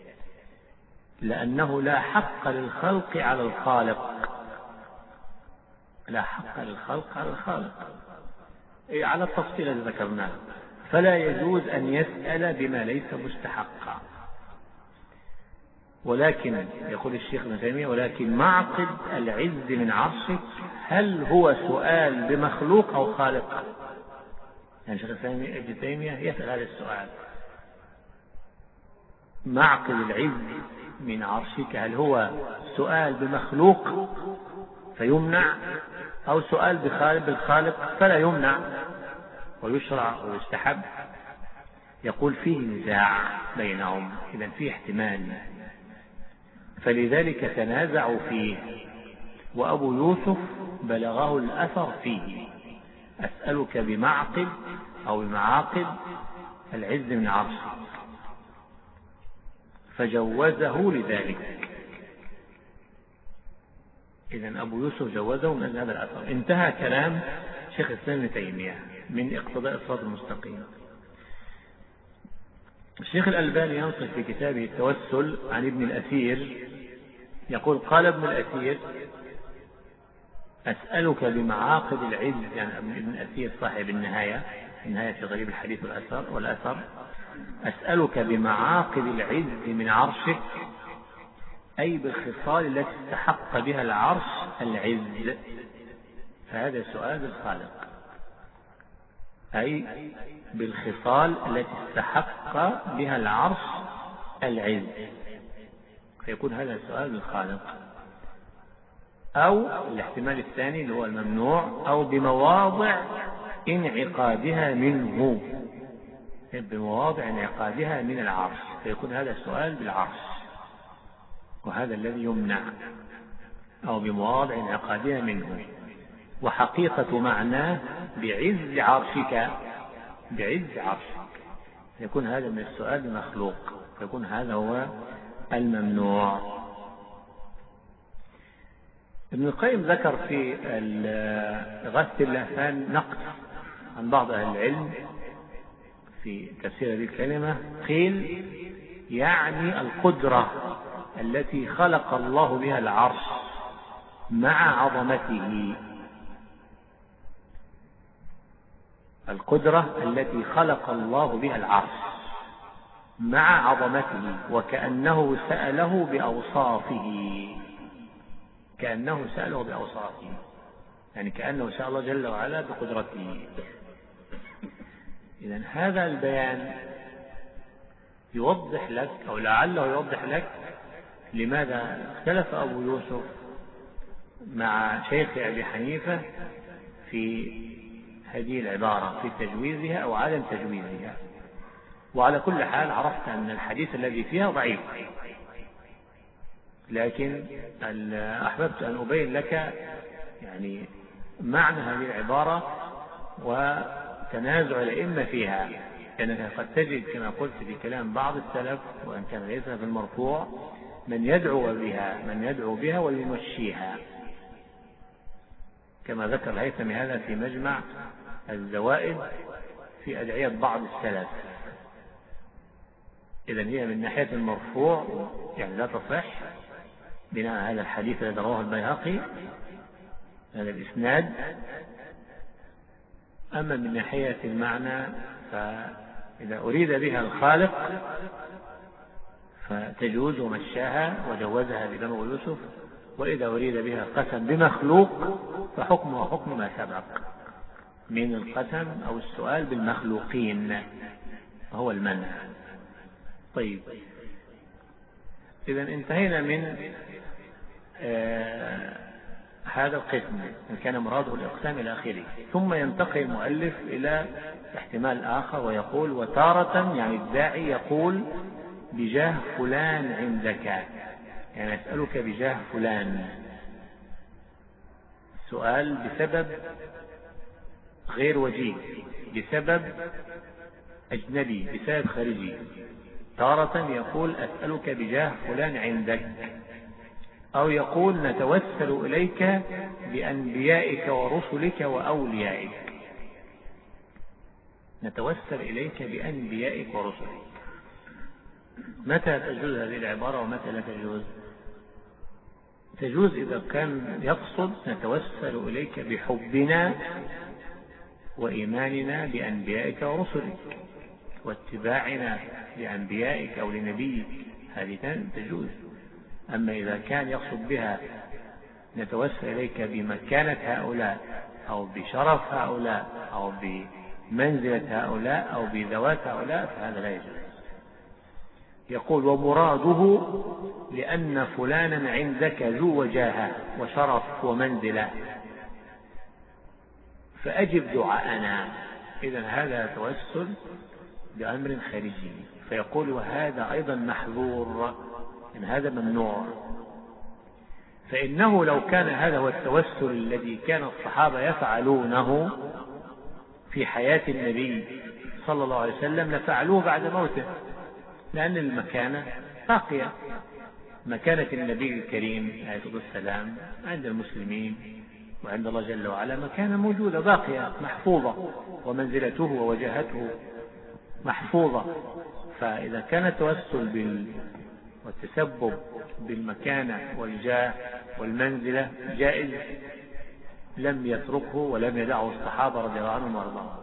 لأنه لا حق للخلق على الخالق، لا حق للخلق على الخالق على التفصيل الذي ذكرناه، فلا يجوز أن يسأل بما ليس مستحقا. ولكن يقول الشيخ ابن تيمية: ولكن معقد العز من عرشك هل هو سؤال بمخلوق أو خالق؟ يعني الشيخ ابن تيمية يسأل هذا السؤال: معقد العز من عرشك هل هو سؤال بمخلوق فيمنع، أو سؤال بالخالق فلا يمنع ويشرع ويستحب؟ يقول فيه نزاع بينهم، إذن فيه احتمال، فلذلك تنازعوا فيه. وأبو يوسف بلغه الأثر فيه: أسألك بمعقد أو بمعاقد العز من عرشك، فجوزه لذلك. إذن أبو يوسف جوزه من هذا الأثر. انتهى كلام شيخ الإسلام ابن تيمية من اقتضاء الصراط المستقيم. الشيخ الألباني ينصف في كتابه التوسل عن ابن الأثير، يقول: قال ابن الأثير: أسألك بمعاقد العز، يعني ابن الأثير صاحب النهاية في غريب الحديث والأثر: أسألك بمعاقد العز من عرشك، أي بالخصال التي استحق بها العرش العز. فهذا سؤال بالخالق، أي بالخصال التي استحق بها العرش العز، فيكون هذا السؤال بالخالق. أو الاحتمال الثاني اللي هو الممنوع: أو بمواضع انعقادها منه، بمواضع انعقادها من العرش، فيكون هذا السؤال بالعرش، وهذا الذي يمنع. أو بمواضع انعقادها منه. وحقيقة معناه بعز عرشك، بعز عرشك، يكون هذا من السؤال المخلوق، يكون هذا هو الممنوع. ابن القيم ذكر في إغاثة اللهفان نقل عن بعض أهل العلم في تفسير هذه الكلمة، قيل يعني القدرة التي خلق الله بها العرش مع عظمته، القدرة التي خلق الله بها العرش مع عظمته، وكأنه سأله بأوصافه، كأنه سأله بأوصافه، يعني كأنه سأل الله جل وعلا بقدرته. إذن هذا البيان يوضح لك، أو لعله يوضح لك، لماذا اختلف أبو يوسف مع شيخ أبي حنيفة في هذه العبارة، في تجويزها أو عدم تجويزها. وعلى كل حال عرفت أن الحديث الذي فيها ضعيف، لكن أحببت أن أبين لك يعني معنى هذه العبارة وتنازع الأئمة فيها، لأنك قد تجد كما قلت في كلام بعض السلف، وإن كان ليس في المرفوع، من يدعو بها ويمشيها، كما ذكر الهيثمي هذا في مجمع الزوائد في أدعية بعض السلف. إذن هي من ناحية المرفوع يعني لا تصح بناء على الحديث الذي رواه البيهقي هذا الإسناد. أما من ناحية المعنى فإذا أريد بها الخالق فتجوز ومشاها وجوزها الإمام أبو يوسف، وإذا أريد بها القسم بمخلوق فحكمها حكم ما سبق من القسم أو السؤال بالمخلوقين، هو المنع. طيب، إذا انتهينا من هذا القسم إن كان مراده الإقسام إلى آخره. ثم ينتقل المؤلف إلى احتمال آخر ويقول: وتارة يعني الداعي يقول بجاه فلان عندك، يعني أسألك بجاه فلان، سؤال بسبب غير وجيه، بسبب أجنبي، بسبب خارجي. تارة يقول أسألك بجاه فلان عندك، أو يقول نتوسل إليك بأنبيائك ورسلك وأوليائك، نتوسل إليك بأنبيائك ورسلك. متى تجوز هذه العبارة ومتى لا تجوز؟ تجوز إذا كان يقصد نتوسل إليك بحبنا وإيماننا بأنبيائك ورسلك واتباعنا لأنبيائك أو لنبيك، هذه تجوز. أما إذا كان يقصد بها نتوسل إليك بمكانة هؤلاء أو بشرف هؤلاء أو بمنزلة هؤلاء أو بذوات هؤلاء فهذا لا يجوز. يقول: ومراده لأن فلانا عندك ذو وجاهة وشرف ومنزلة فأجب دعاءنا. إذن هذا توسل بأمر خارجي، فيقول: وهذا أيضا محظور، إن هذا ممنوع. فإنه لو كان هذا هو التوسل الذي كان الصحابة يفعلونه في حياة النبي صلى الله عليه وسلم لفعلوه بعد موته، لأن المكانة باقية، مكانة النبي الكريم عليه الصلاة والسلام عند المسلمين وعند الله جل وعلا مكانة موجودة باقية محفوظة، ومنزلته ووجهته محفوظة. فإذا كان التوسل والتسبب بالمكانة والجاه والمنزلة جائز لم يتركه ولم يدعه الصحابة رضي الله عنهم وارضاهم.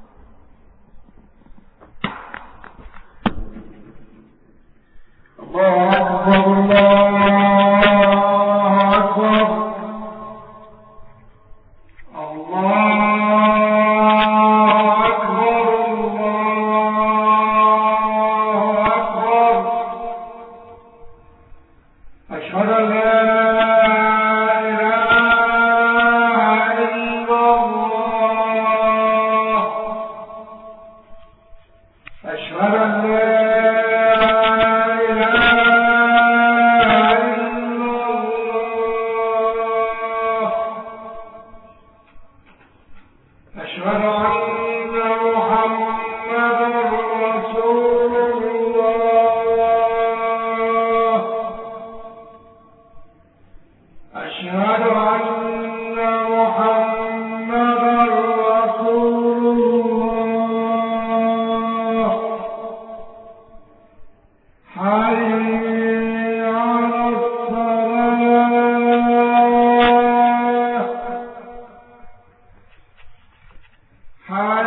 الله أكبر الله أكبر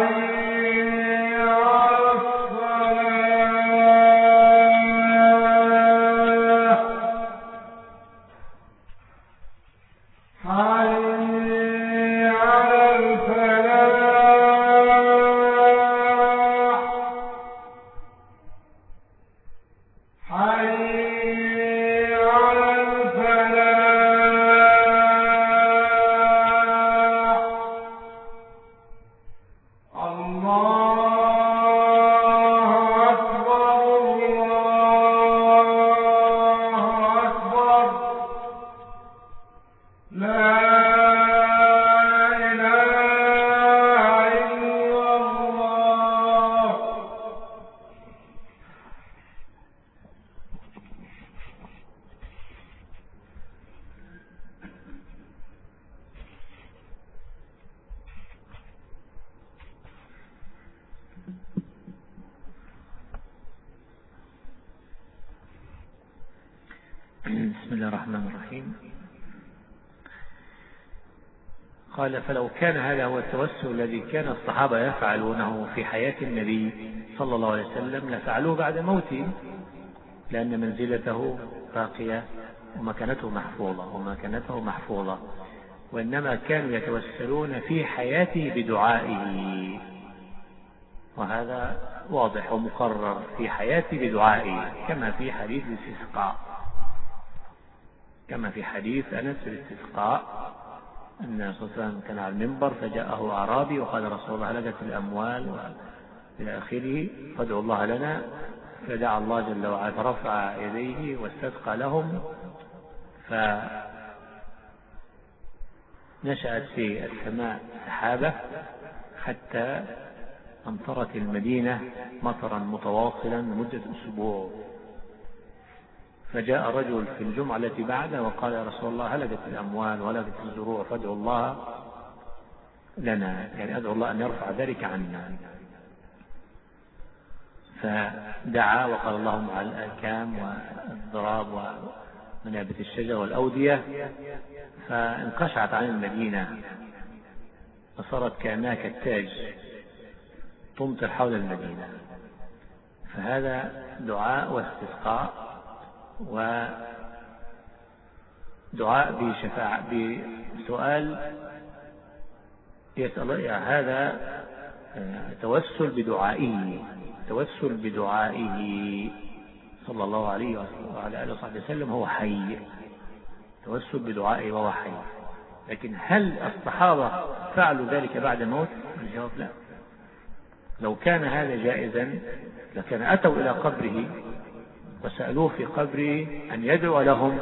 بسم الله الرحمن الرحيم. قال: فلو كان هذا هو التوسل الذي كان الصحابة يفعلونه في حياة النبي صلى الله عليه وسلم لفعلوه بعد موته، لأن منزلته باقية ومكانته محفوظة، وإنما كانوا يتوسلون في حياته بدعائه، وهذا واضح ومقرر في حياته بدعائه، كما في حديث الاستسقاء، كما في حديث أنس في الاستسقاء أن الرسول صلى الله عليه وسلم كان على المنبر فجاءه أعرابي وقال: رسول الله هلكت الأموال إلى آخره فادعوا الله لنا، فدعا الله جل وعلا فرفع يديه واستسقى لهم، فنشأت في السماء سحابة حتى أمطرت المدينة مطرا متواصلا لمدة أسبوع. فجاء رجل في الجمعة التي بعدها وقال: يا رسول الله هلكت الأموال وهلكت الزروع فادعوا الله لنا، يعني أدعو الله أن يرفع ذلك عنا. فدعا وقال: اللهم على الآكام والضراب ومنابت الشجر والأودية، فانقشعت عن المدينة فصارت كأنها كالتاج تمطر حول المدينة. فهذا دعاء واستسقاء ودعاء بسؤال يسأل، هذا توسل بدعائه صلى الله عليه وعلى آله وصحبه وسلم، هو حي، توسل بدعائه وهو حي. لكن هل الصحابة فعلوا ذلك بعد موت؟ الجواب لا. لو كان هذا جائزا لكان أتوا إلى قبره وسألوه في قبره أن يدعو لهم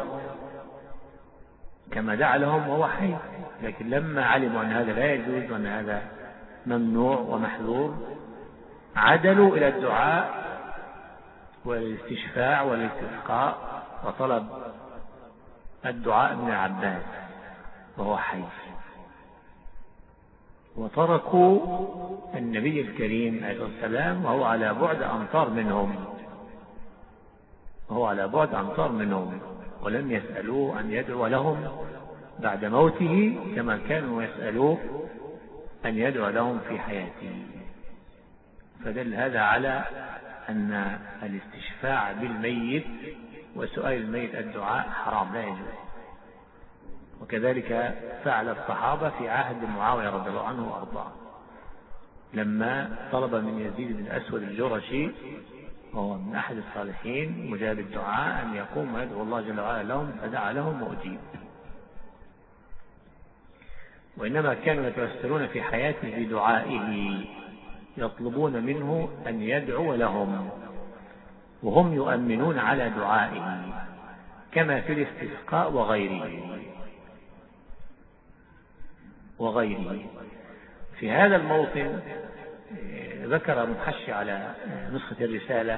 كما دعا لهم وهو حي، لكن لما علموا أن هذا لا يجوز وأن هذا ممنوع ومحظور عدلوا إلى الدعاء والاستشفاع والاستسقاء وطلب الدعاء من العباس وهو حي، وتركوا النبي الكريم عليه السلام وهو على بعد أمتار منهم ولم يسألوه أن يدعو لهم بعد موته كما كانوا يسألوه أن يدعو لهم في حياته. فدل هذا على أن الاستشفاع بالميت وسؤال الميت الدعاء حرام لا يجوز. وكذلك فعل الصحابة في عهد معاوية رضي الله عنه وأرضاه لما طلب من يزيد بن الأسود الجرشي وهو من أحد الصالحين مجاب الدعاء أن يقوم ويدعو الله جل وعلا لهم، فدعا لهم وأجيب. وإنما كانوا يتوسلون في حياته بدعائه، يطلبون منه أن يدعو لهم وهم يؤمنون على دعائه، كما في الاستسقاء وغيره. في هذا الموطن ذكر محشي على نسخة الرسالة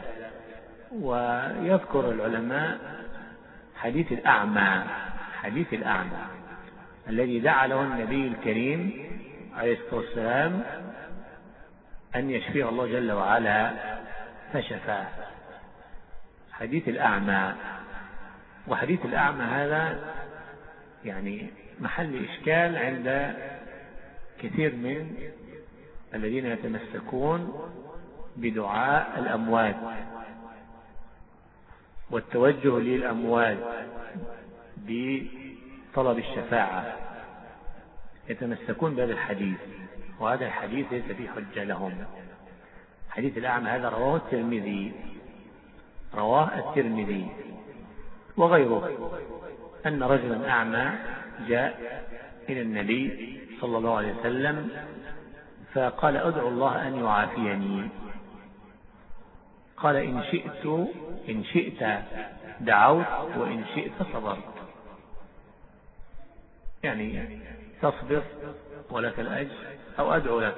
ويذكر العلماء حديث الأعمى الذي دعا له النبي الكريم عليه الصلاة والسلام أن يشفيه الله جل وعلا فشفاه. حديث الأعمى، وحديث الأعمى هذا يعني محل إشكال عند كثير من الذين يتمسكون بدعاء الأموات والتوجه للأموات بطلب الشفاعة، يتمسكون بهذا الحديث، وهذا الحديث ليس فيه حجة لهم. حديث الأعمى هذا رواه الترمذي وغيره، أن رجلا أعمى جاء إلى النبي صلى الله عليه وسلم فقال: أدعو الله أن يعافيني. قال: إن شئت دعوت وإن شئت صبرت، يعني تصبر ولك الأجر أو أدعو لك،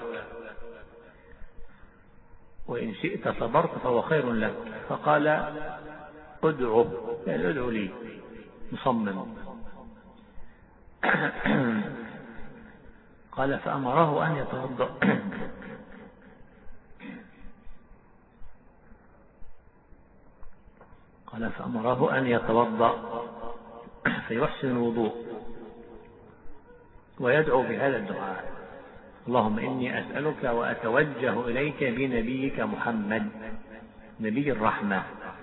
وإن شئت صبرت فهو خير لك. فقال: ادعو لي، مصمم. قال: فأمره أن يتوضأ فيحسن الوضوء ويدعو بهذا الدعاء: اللهم إني أسألك وأتوجه إليك بنبيك محمد نبي الرحمة،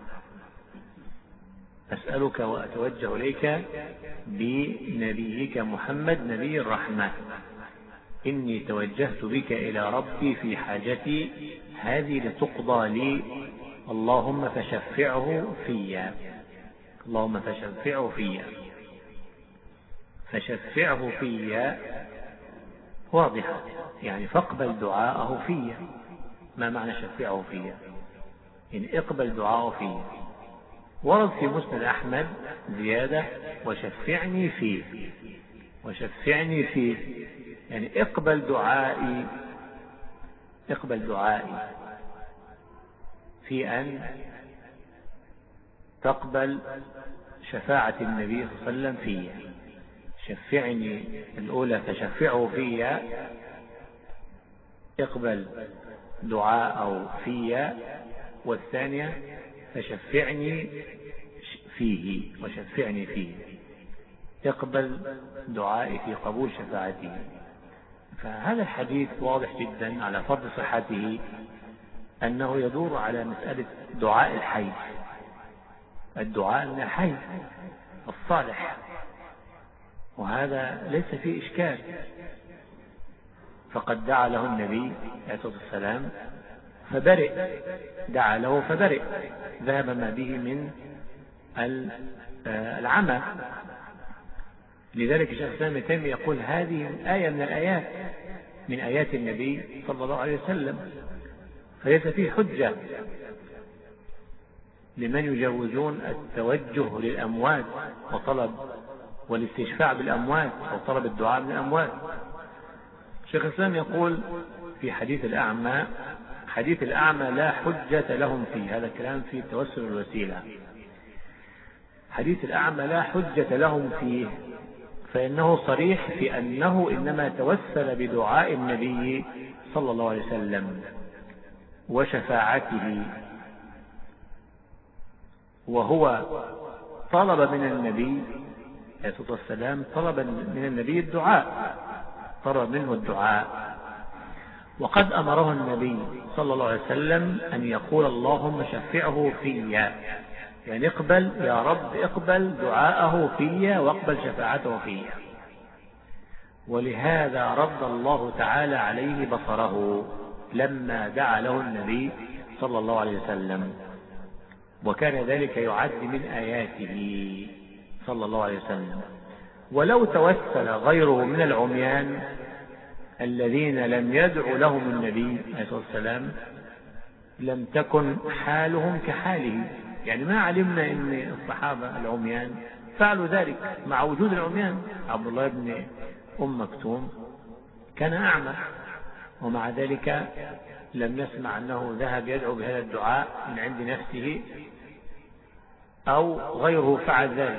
أسألك وأتوجه إليك بنبيك محمد نبي الرحمة، إني توجهت بك إلى ربي في حاجتي هذه لتقضى لي، اللهم فشفعه فيا. اللهم فشفعه فيا واضحة، يعني فاقبل دعاءه فيا. ما معنى شفعه فيا؟ إن اقبل دعاءه فيا. ورد في مسند أحمد زيادة: وشفعني فيه، يعني اقبل دعائي في أن تقبل شفاعة النبي صلى الله عليه وسلم فيا. شفعني الأولى فشفعه فيا، اقبل دعاءه فيا، والثانية فشفعني فيه، اقبل دعائي في قبول شفاعته. فهذا الحديث واضح جدا على فرض صحته أنه يدور على مسألة دعاء الحي، الدعاء من الحي الصالح، وهذا ليس فيه إشكال. فقد دعا له النبي عليه الصلاة والسلام فبرئ، دعا له فبرئ، ذهب ما به من العمى. لذلك الشيخ الإسلام ابن تيمية يقول: هذه آية من آيات النبي صلى الله عليه وسلم، فليس فيه حجة لمن يجوزون التوجه للأموات وطلب والاستشفاع بالأموات أو طلب الدعاء من الأموات. الشيخ الإسلام يقول في حديث الأعمى لا حجة لهم فيه، هذا الكلام في التوسل والوسيلة. حديث الأعمى لا حجة لهم فيه، فإنه صريح في أنه إنما توسل بدعاء النبي صلى الله عليه وسلم وشفاعته، وهو طلب من النبي عليه الصلاة والسلام، طلب من النبي الدعاء، طلب منه الدعاء. وقد أمره النبي صلى الله عليه وسلم أن يقول: اللهم شفعه فيا، يعني اقبل يا رب، اقبل دعاءه فيا واقبل شفاعته فيا. ولهذا رد الله تعالى عليه بصره لما دعا له النبي صلى الله عليه وسلم، وكان ذلك يعد من آياته صلى الله عليه وسلم. ولو توسل غيره من العميان الذين لم يدعو لهم النبي عليه الصلاة والسلام لم تكن حالهم كحاله، يعني ما علمنا ان الصحابة العميان فعلوا ذلك مع وجود العميان. عبد الله بن مكتوم كان أعمى، ومع ذلك لم نسمع أنه ذهب يدعو بهذا الدعاء من عند نفسه أو غيره فعل ذلك.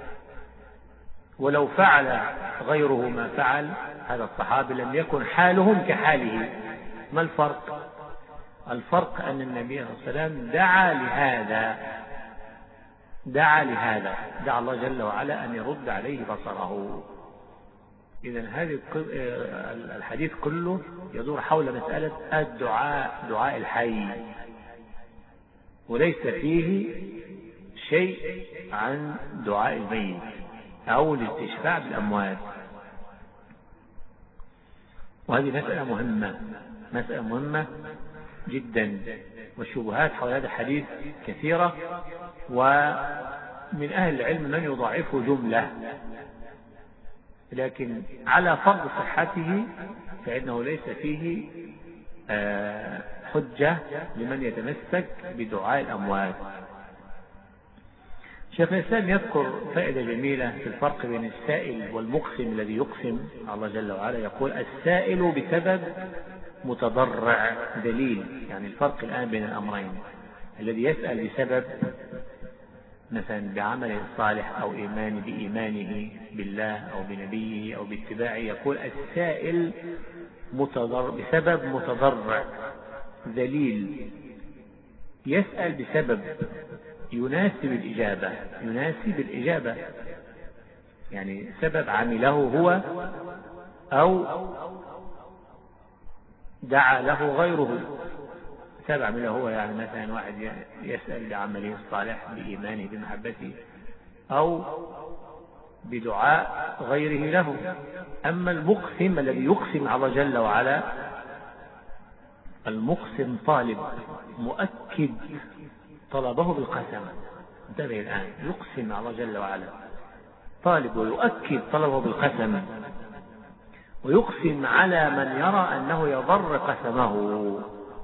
ولو فعل غيره ما فعل هذا الصحابي لم يكن حالهم كحاله. ما الفرق؟ الفرق أن النبي صلى الله عليه وسلم دعا لهذا، دعا الله جل وعلا أن يرد عليه بصره، إذن هذه الحديث كله يدور حول مسألة الدعاء، دعاء الحي، وليس فيه شيء عن دعاء الميت أو الاستشفاع بالأموات. وهذه مسألة مهمة جدا، والشبهات حول هذا الحديث كثيرة، ومن أهل العلم من يضعفه جملة، لكن على فرض صحته فإنه ليس فيه حجة لمن يتمسك بدعاء الأموات. شيخ الإسلام يذكر فائدة جميلة في الفرق بين السائل والمقسم الذي يقسم على الله جل وعلا. يقول السائل بسبب متضرع دليل، يعني الفرق الآن بين الأمرين، الذي يسأل بسبب مثلا بعمله الصالح أو بإيمانه بالله أو بنبيه أو باتباعه، يقول السائل بسبب متضرع ذليل، يسأل بسبب يناسب الإجابة، يعني سبب عمله هو أو دعا له غيره. سبب عمله هو يعني مثلا واحد يسأل بعمله الصالح بإيمانه بمحبته أو بدعاء غيره له. أما المقسم الذي يقسم على الله جل وعلا، المقسم طالب مؤكد طلبه بالقسم. انتبه الآن، يقسم على الله جل وعلا، طالب ويؤكد طلبه بالقسم، ويقسم على من يرى أنه يضر قسمه.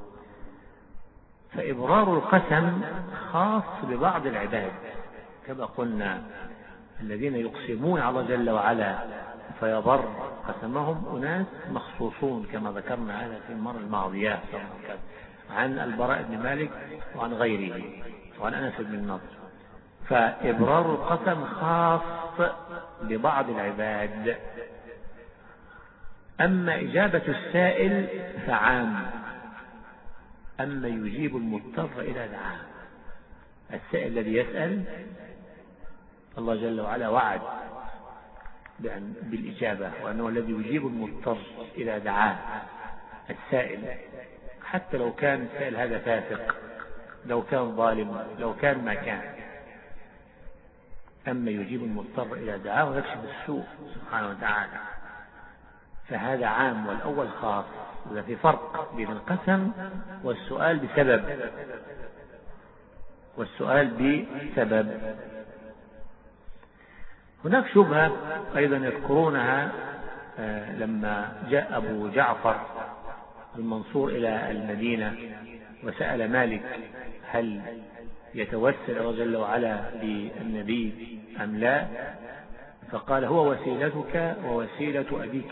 فإبرار القسم خاص ببعض العباد، كما قلنا الذين يقسمون على الله جل وعلا فيضر قسمهم أناس مخصوصون، كما ذكرنا هذا في المرة الماضية عن البراء بن مالك وعن غيره وعن أنس بن النضر. فإبرار القسم خاص ببعض العباد. أما إجابة السائل فعام، أما يجيب المضطر إذا دعاه. السائل الذي يسأل الله جل وعلا وعد بالإجابة، وأنه الذي يجيب المضطر إذا دعاه السائل، حتى لو كان السائل هذا فاسق، لو كان ظالم، لو كان ما كان. أما يجيب المضطر إذا دعاه ويكشف السوء سبحانه وتعالى، فهذا عام والأول خاص. إذا في فرق بين القسم والسؤال بسبب. هناك شبهة أيضا يذكرونها لما جاء أبو جعفر المنصور إلى المدينة وسأل مالك هل يتوسل الله جل وعلا بالنبي أم لا، فقال هو وسيلتك ووسيلة أبيك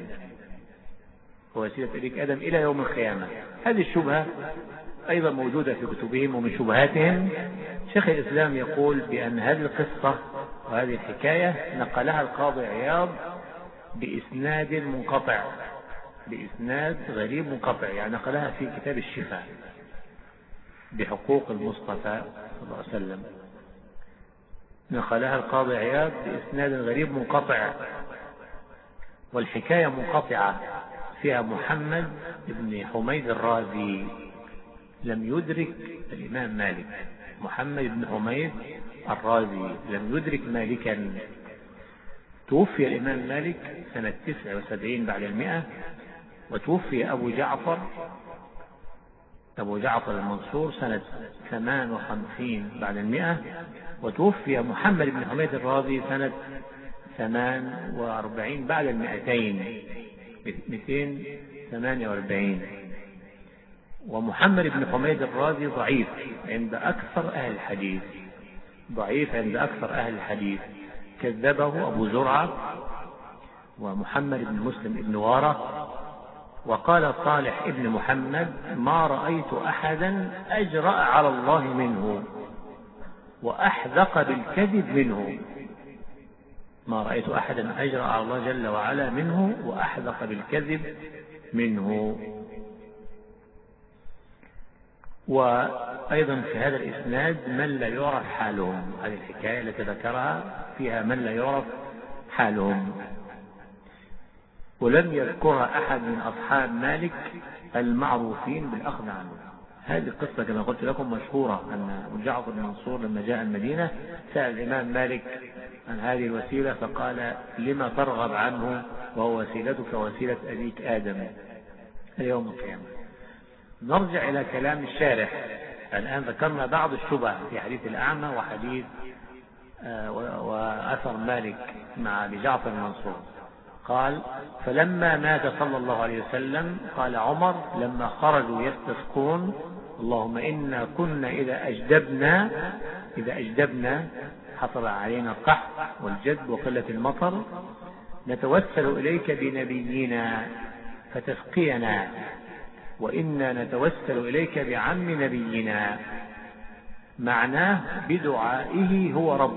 آدم إلى يوم القيامة. هذه الشبهة أيضا موجودة في كتبهم، ومن شبهاتهم شيخ الإسلام يقول بأن هذه القصة وهذه الحكاية نقلها القاضي عياض بإسناد منقطع، بإسناد غريب منقطع، يعني نقلها في كتاب الشفاء بحقوق المصطفى صلى الله عليه وسلم، نقلها القاضي عياض بإسناد غريب منقطع، والحكاية منقطعة، فيها محمد بن حميد الرازي لم يدرك الإمام مالك. محمد بن حميد الرازي لم يدرك مالكا. توفي الإمام مالك سنة 79 بعد 100، وتوفي أبو جعفر المنصور سنة 58 بعد 100، وتوفي محمد بن حميد الرازي سنة 48 بعد 248. ومحمد بن حميد الرازي ضعيف عند أكثر أهل الحديث، كذبه أبو زرعة ومحمد بن مسلم بن وارة. وقال صالح ابن محمد ما رأيت أحدا أجرأ على الله منه وأحذق بالكذب منه. ما رأيت أحدا أجرأ على الله جل وعلا منه وأحذق بالكذب منه. وأيضا في هذا الإسناد من لا يعرف حالهم، هذه الحكاية التي ذكرها فيها من لا يعرف حالهم. ولم يذكرها أحد من أصحاب مالك المعروفين بالأخذ عنه. هذه القصة كما قلت لكم مشهورة، أن جعفر بن منصور لما جاء المدينة سأل الإمام مالك عن هذه الوسيلة فقال: لما ترغب عنه وهو وسيلتك وسيلة أبيك آدم يوم القيامة. نرجع إلى كلام الشارح. الآن ذكرنا بعض الشبه في حديث الأعمى وحديث وأثر مالك مع جعفر بن منصور. قال: فلما مات صلى الله عليه وسلم قال عمر لما خرجوا يستسقون: اللهم إنا كنا إذا أجدبنا حصل علينا القحط والجدب وقلة المطر نتوسل إليك بنبينا فتسقينا، وإنا نتوسل إليك بعم نبينا. معناه بدعائه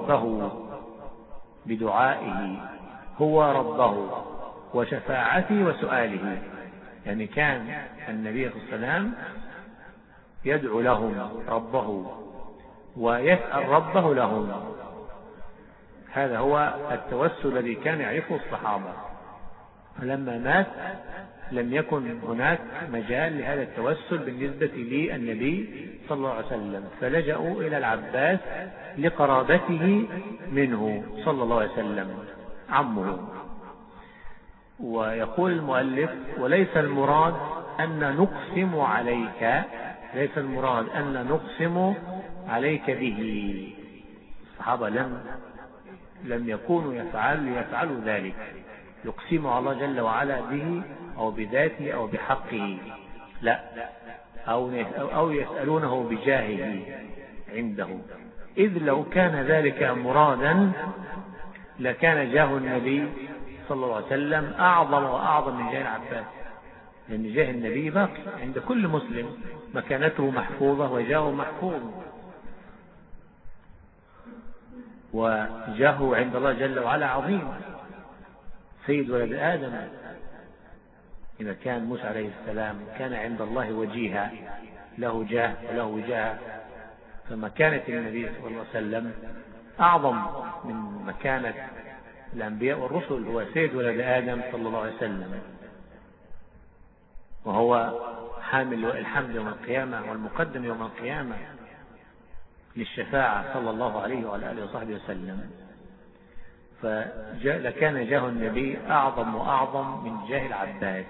هو ربه وشفاعته وسؤاله. يعني كان النبي صلى الله عليه وسلم يدعو لهم ربه ويسأل ربه لهم. هذا هو التوسل الذي كان يعرفه الصحابة. فلما مات لم يكن هناك مجال لهذا التوسل بالنسبة للنبي صلى الله عليه وسلم، فلجأوا إلى العباس لقرابته منه صلى الله عليه وسلم عمه. ويقول المؤلف: وليس المراد أن نقسم عليك به. الصحابة لم يكونوا يفعلوا ذلك، يقسم على الله جل وعلا به أو بذاته أو بحقه، لا، أو يسألونه بجاهه عنده. إذ لو كان ذلك مرادا لكان جاه النبي صلى الله عليه وسلم أعظم وأعظم من جاه العباس، لأن جاه النبي باقي عند كل مسلم، مكانته محفوظة وجاهه محفوظ، وجاهه عند الله جل وعلا عظيم، سيد ولد آدم. إذا كان موسى عليه السلام كان عند الله وجيها له جاه وله وجاه، فمكانة النبي صلى الله عليه وسلم أعظم من مكانة الأنبياء والرسل. هو سيد ولد آدم صلى الله عليه وسلم، وهو حامل الحمد يوم القيامة والمقدم يوم القيامة للشفاعة صلى الله عليه وعلى آله وصحبه وسلم. فلكان جاه النبي أعظم وأعظم من جاه العباس.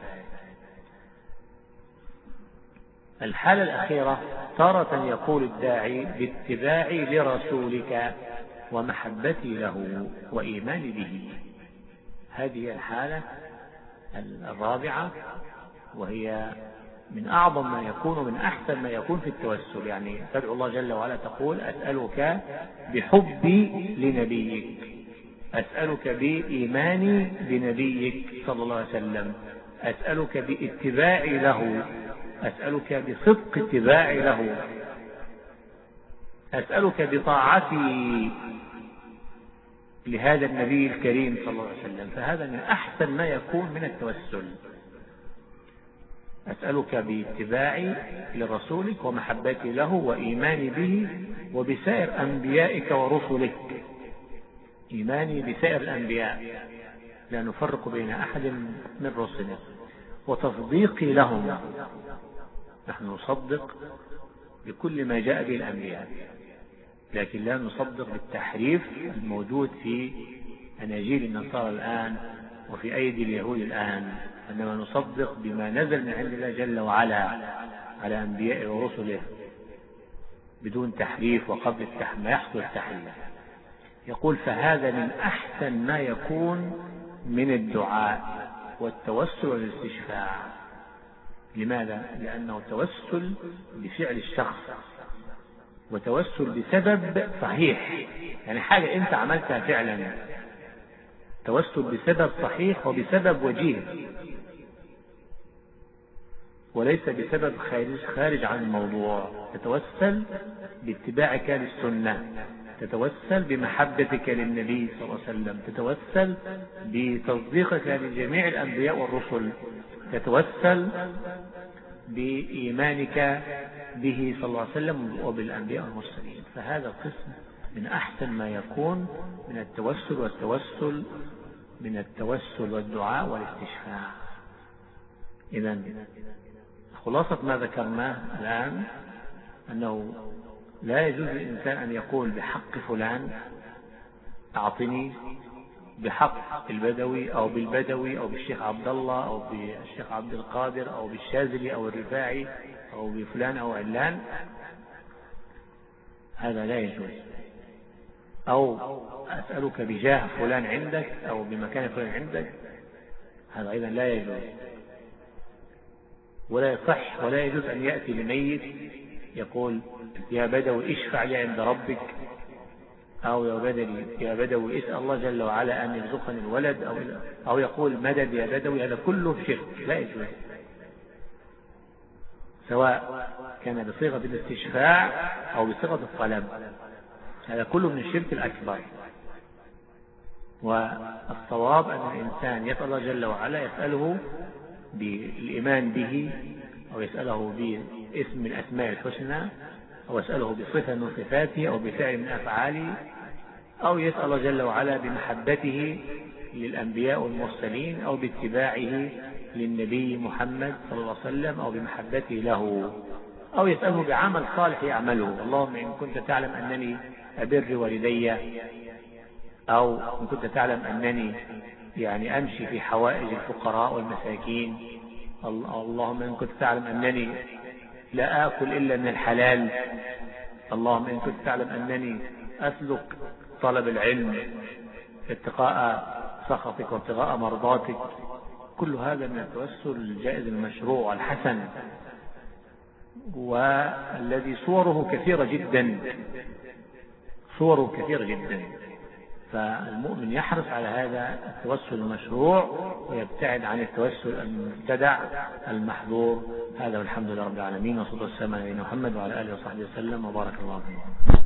الحالة الأخيرة تارة يقول الداعي باتباعي لرسولك ومحبتي له وإيماني به. هذه الحالة الرابعة، وهي من أعظم ما يكون ومن أحسن ما يكون في التوسل. يعني تدعو الله جل وعلا تقول: أسألك بحبي لنبيك، أسألك بإيماني بنبيك صلى الله عليه وسلم، أسألك باتباعي له، أسألك بصدق اتباعي له، أسألك بطاعتي لهذا النبي الكريم صلى الله عليه وسلم. فهذا من أحسن ما يكون من التوسل. أسألك باتباعي لرسولك ومحبتي له وإيماني به وبسائر أنبيائك ورسلك. إيماني بسائر الأنبياء لا نفرق بين أحد من رسله، وتصديقي لهم، نحن نصدق بكل ما جاء به الأنبياء، لكن لا نصدق بالتحريف الموجود في أناجيل النصارى الآن وفي أيدي اليهود الآن، إنما نصدق بما نزل من عند الله جل وعلا على أنبيائه ورسله بدون تحريف وقبل ما يحصل التحريف. يقول: فهذا من أحسن ما يكون من الدعاء والتوسل والاستشفاع. لماذا؟ لأنه توسل بفعل الشخص، وتوسل بسبب صحيح، يعني حاجة أنت عملتها فعلا، توسل بسبب صحيح وبسبب وجيه، وليس بسبب خارج عن الموضوع. تتوسل باتباعك للسنة، تتوسل بمحبتك للنبي صلى الله عليه وسلم، تتوسل بتصديقك لجميع الأنبياء والرسل، تتوسل بإيمانك به صلى الله عليه وسلم وبالأنبياء والمرسلين. فهذا القسم من أحسن ما يكون من التوسل، والتوسل من التوسل والدعاء والاستشفاع. إذن خلاصة ما ذكرناه الآن أنه لا يجوز للإنسان أن يقول بحق فلان أعطني، بحق البدوي أو بالبدوي أو بالشيخ عبد الله أو بالشيخ عبد القادر أو بالشاذلي أو الرفاعي أو بفلان أو علان، هذا لا يجوز. أو أسألك بجاه فلان عندك أو بمكان فلان عندك، هذا أيضا لا يجوز ولا يصح. ولا يجوز أن يأتي لميت يقول يا بدوي اشفع لي عند ربك، أو يا بدوي اسأل الله جل وعلا أن يرزقني الولد، أو يقول مدد يا بدوي، هذا كله شرك لا يجوز، سواء كان بصيغة الاستشفاع أو بصيغة الطلب، هذا كله من الشرك الأكبر. والصواب أن الإنسان يسأل الله جل وعلا، يسأله بالإيمان به، أو يسأله باسم من أسماء الحسنى، أو يسأله بصفة من صفاته أو بفعل من أفعاله، أو يسأل الله جل وعلا بمحبته للأنبياء والمرسلين، أو باتباعه للنبي محمد صلى الله عليه وسلم، أو بمحبته له، أو يسأله بعمل صالح يعمله. اللهم إن كنت تعلم أنني أبر والدي، أو إن كنت تعلم أنني أمشي في حوائج الفقراء والمساكين، اللهم إن كنت تعلم أنني لا آكل إلا من الحلال، اللهم إن كنت تعلم أنني أسلك طلب العلم اتقاء سخطك وابتغاء مرضاتك. كل هذا من التوسل الجائز المشروع والحسن، والذي صوره كثيرة جدا. فالمؤمن يحرص على هذا التوسل المشروع ويبتعد عن التوسل المبتدع المحظور. هذا والحمد لله رب العالمين، وصلى الله وسلم على محمد وعلى آله وصحبه وسلم، وبارك الله فيكم.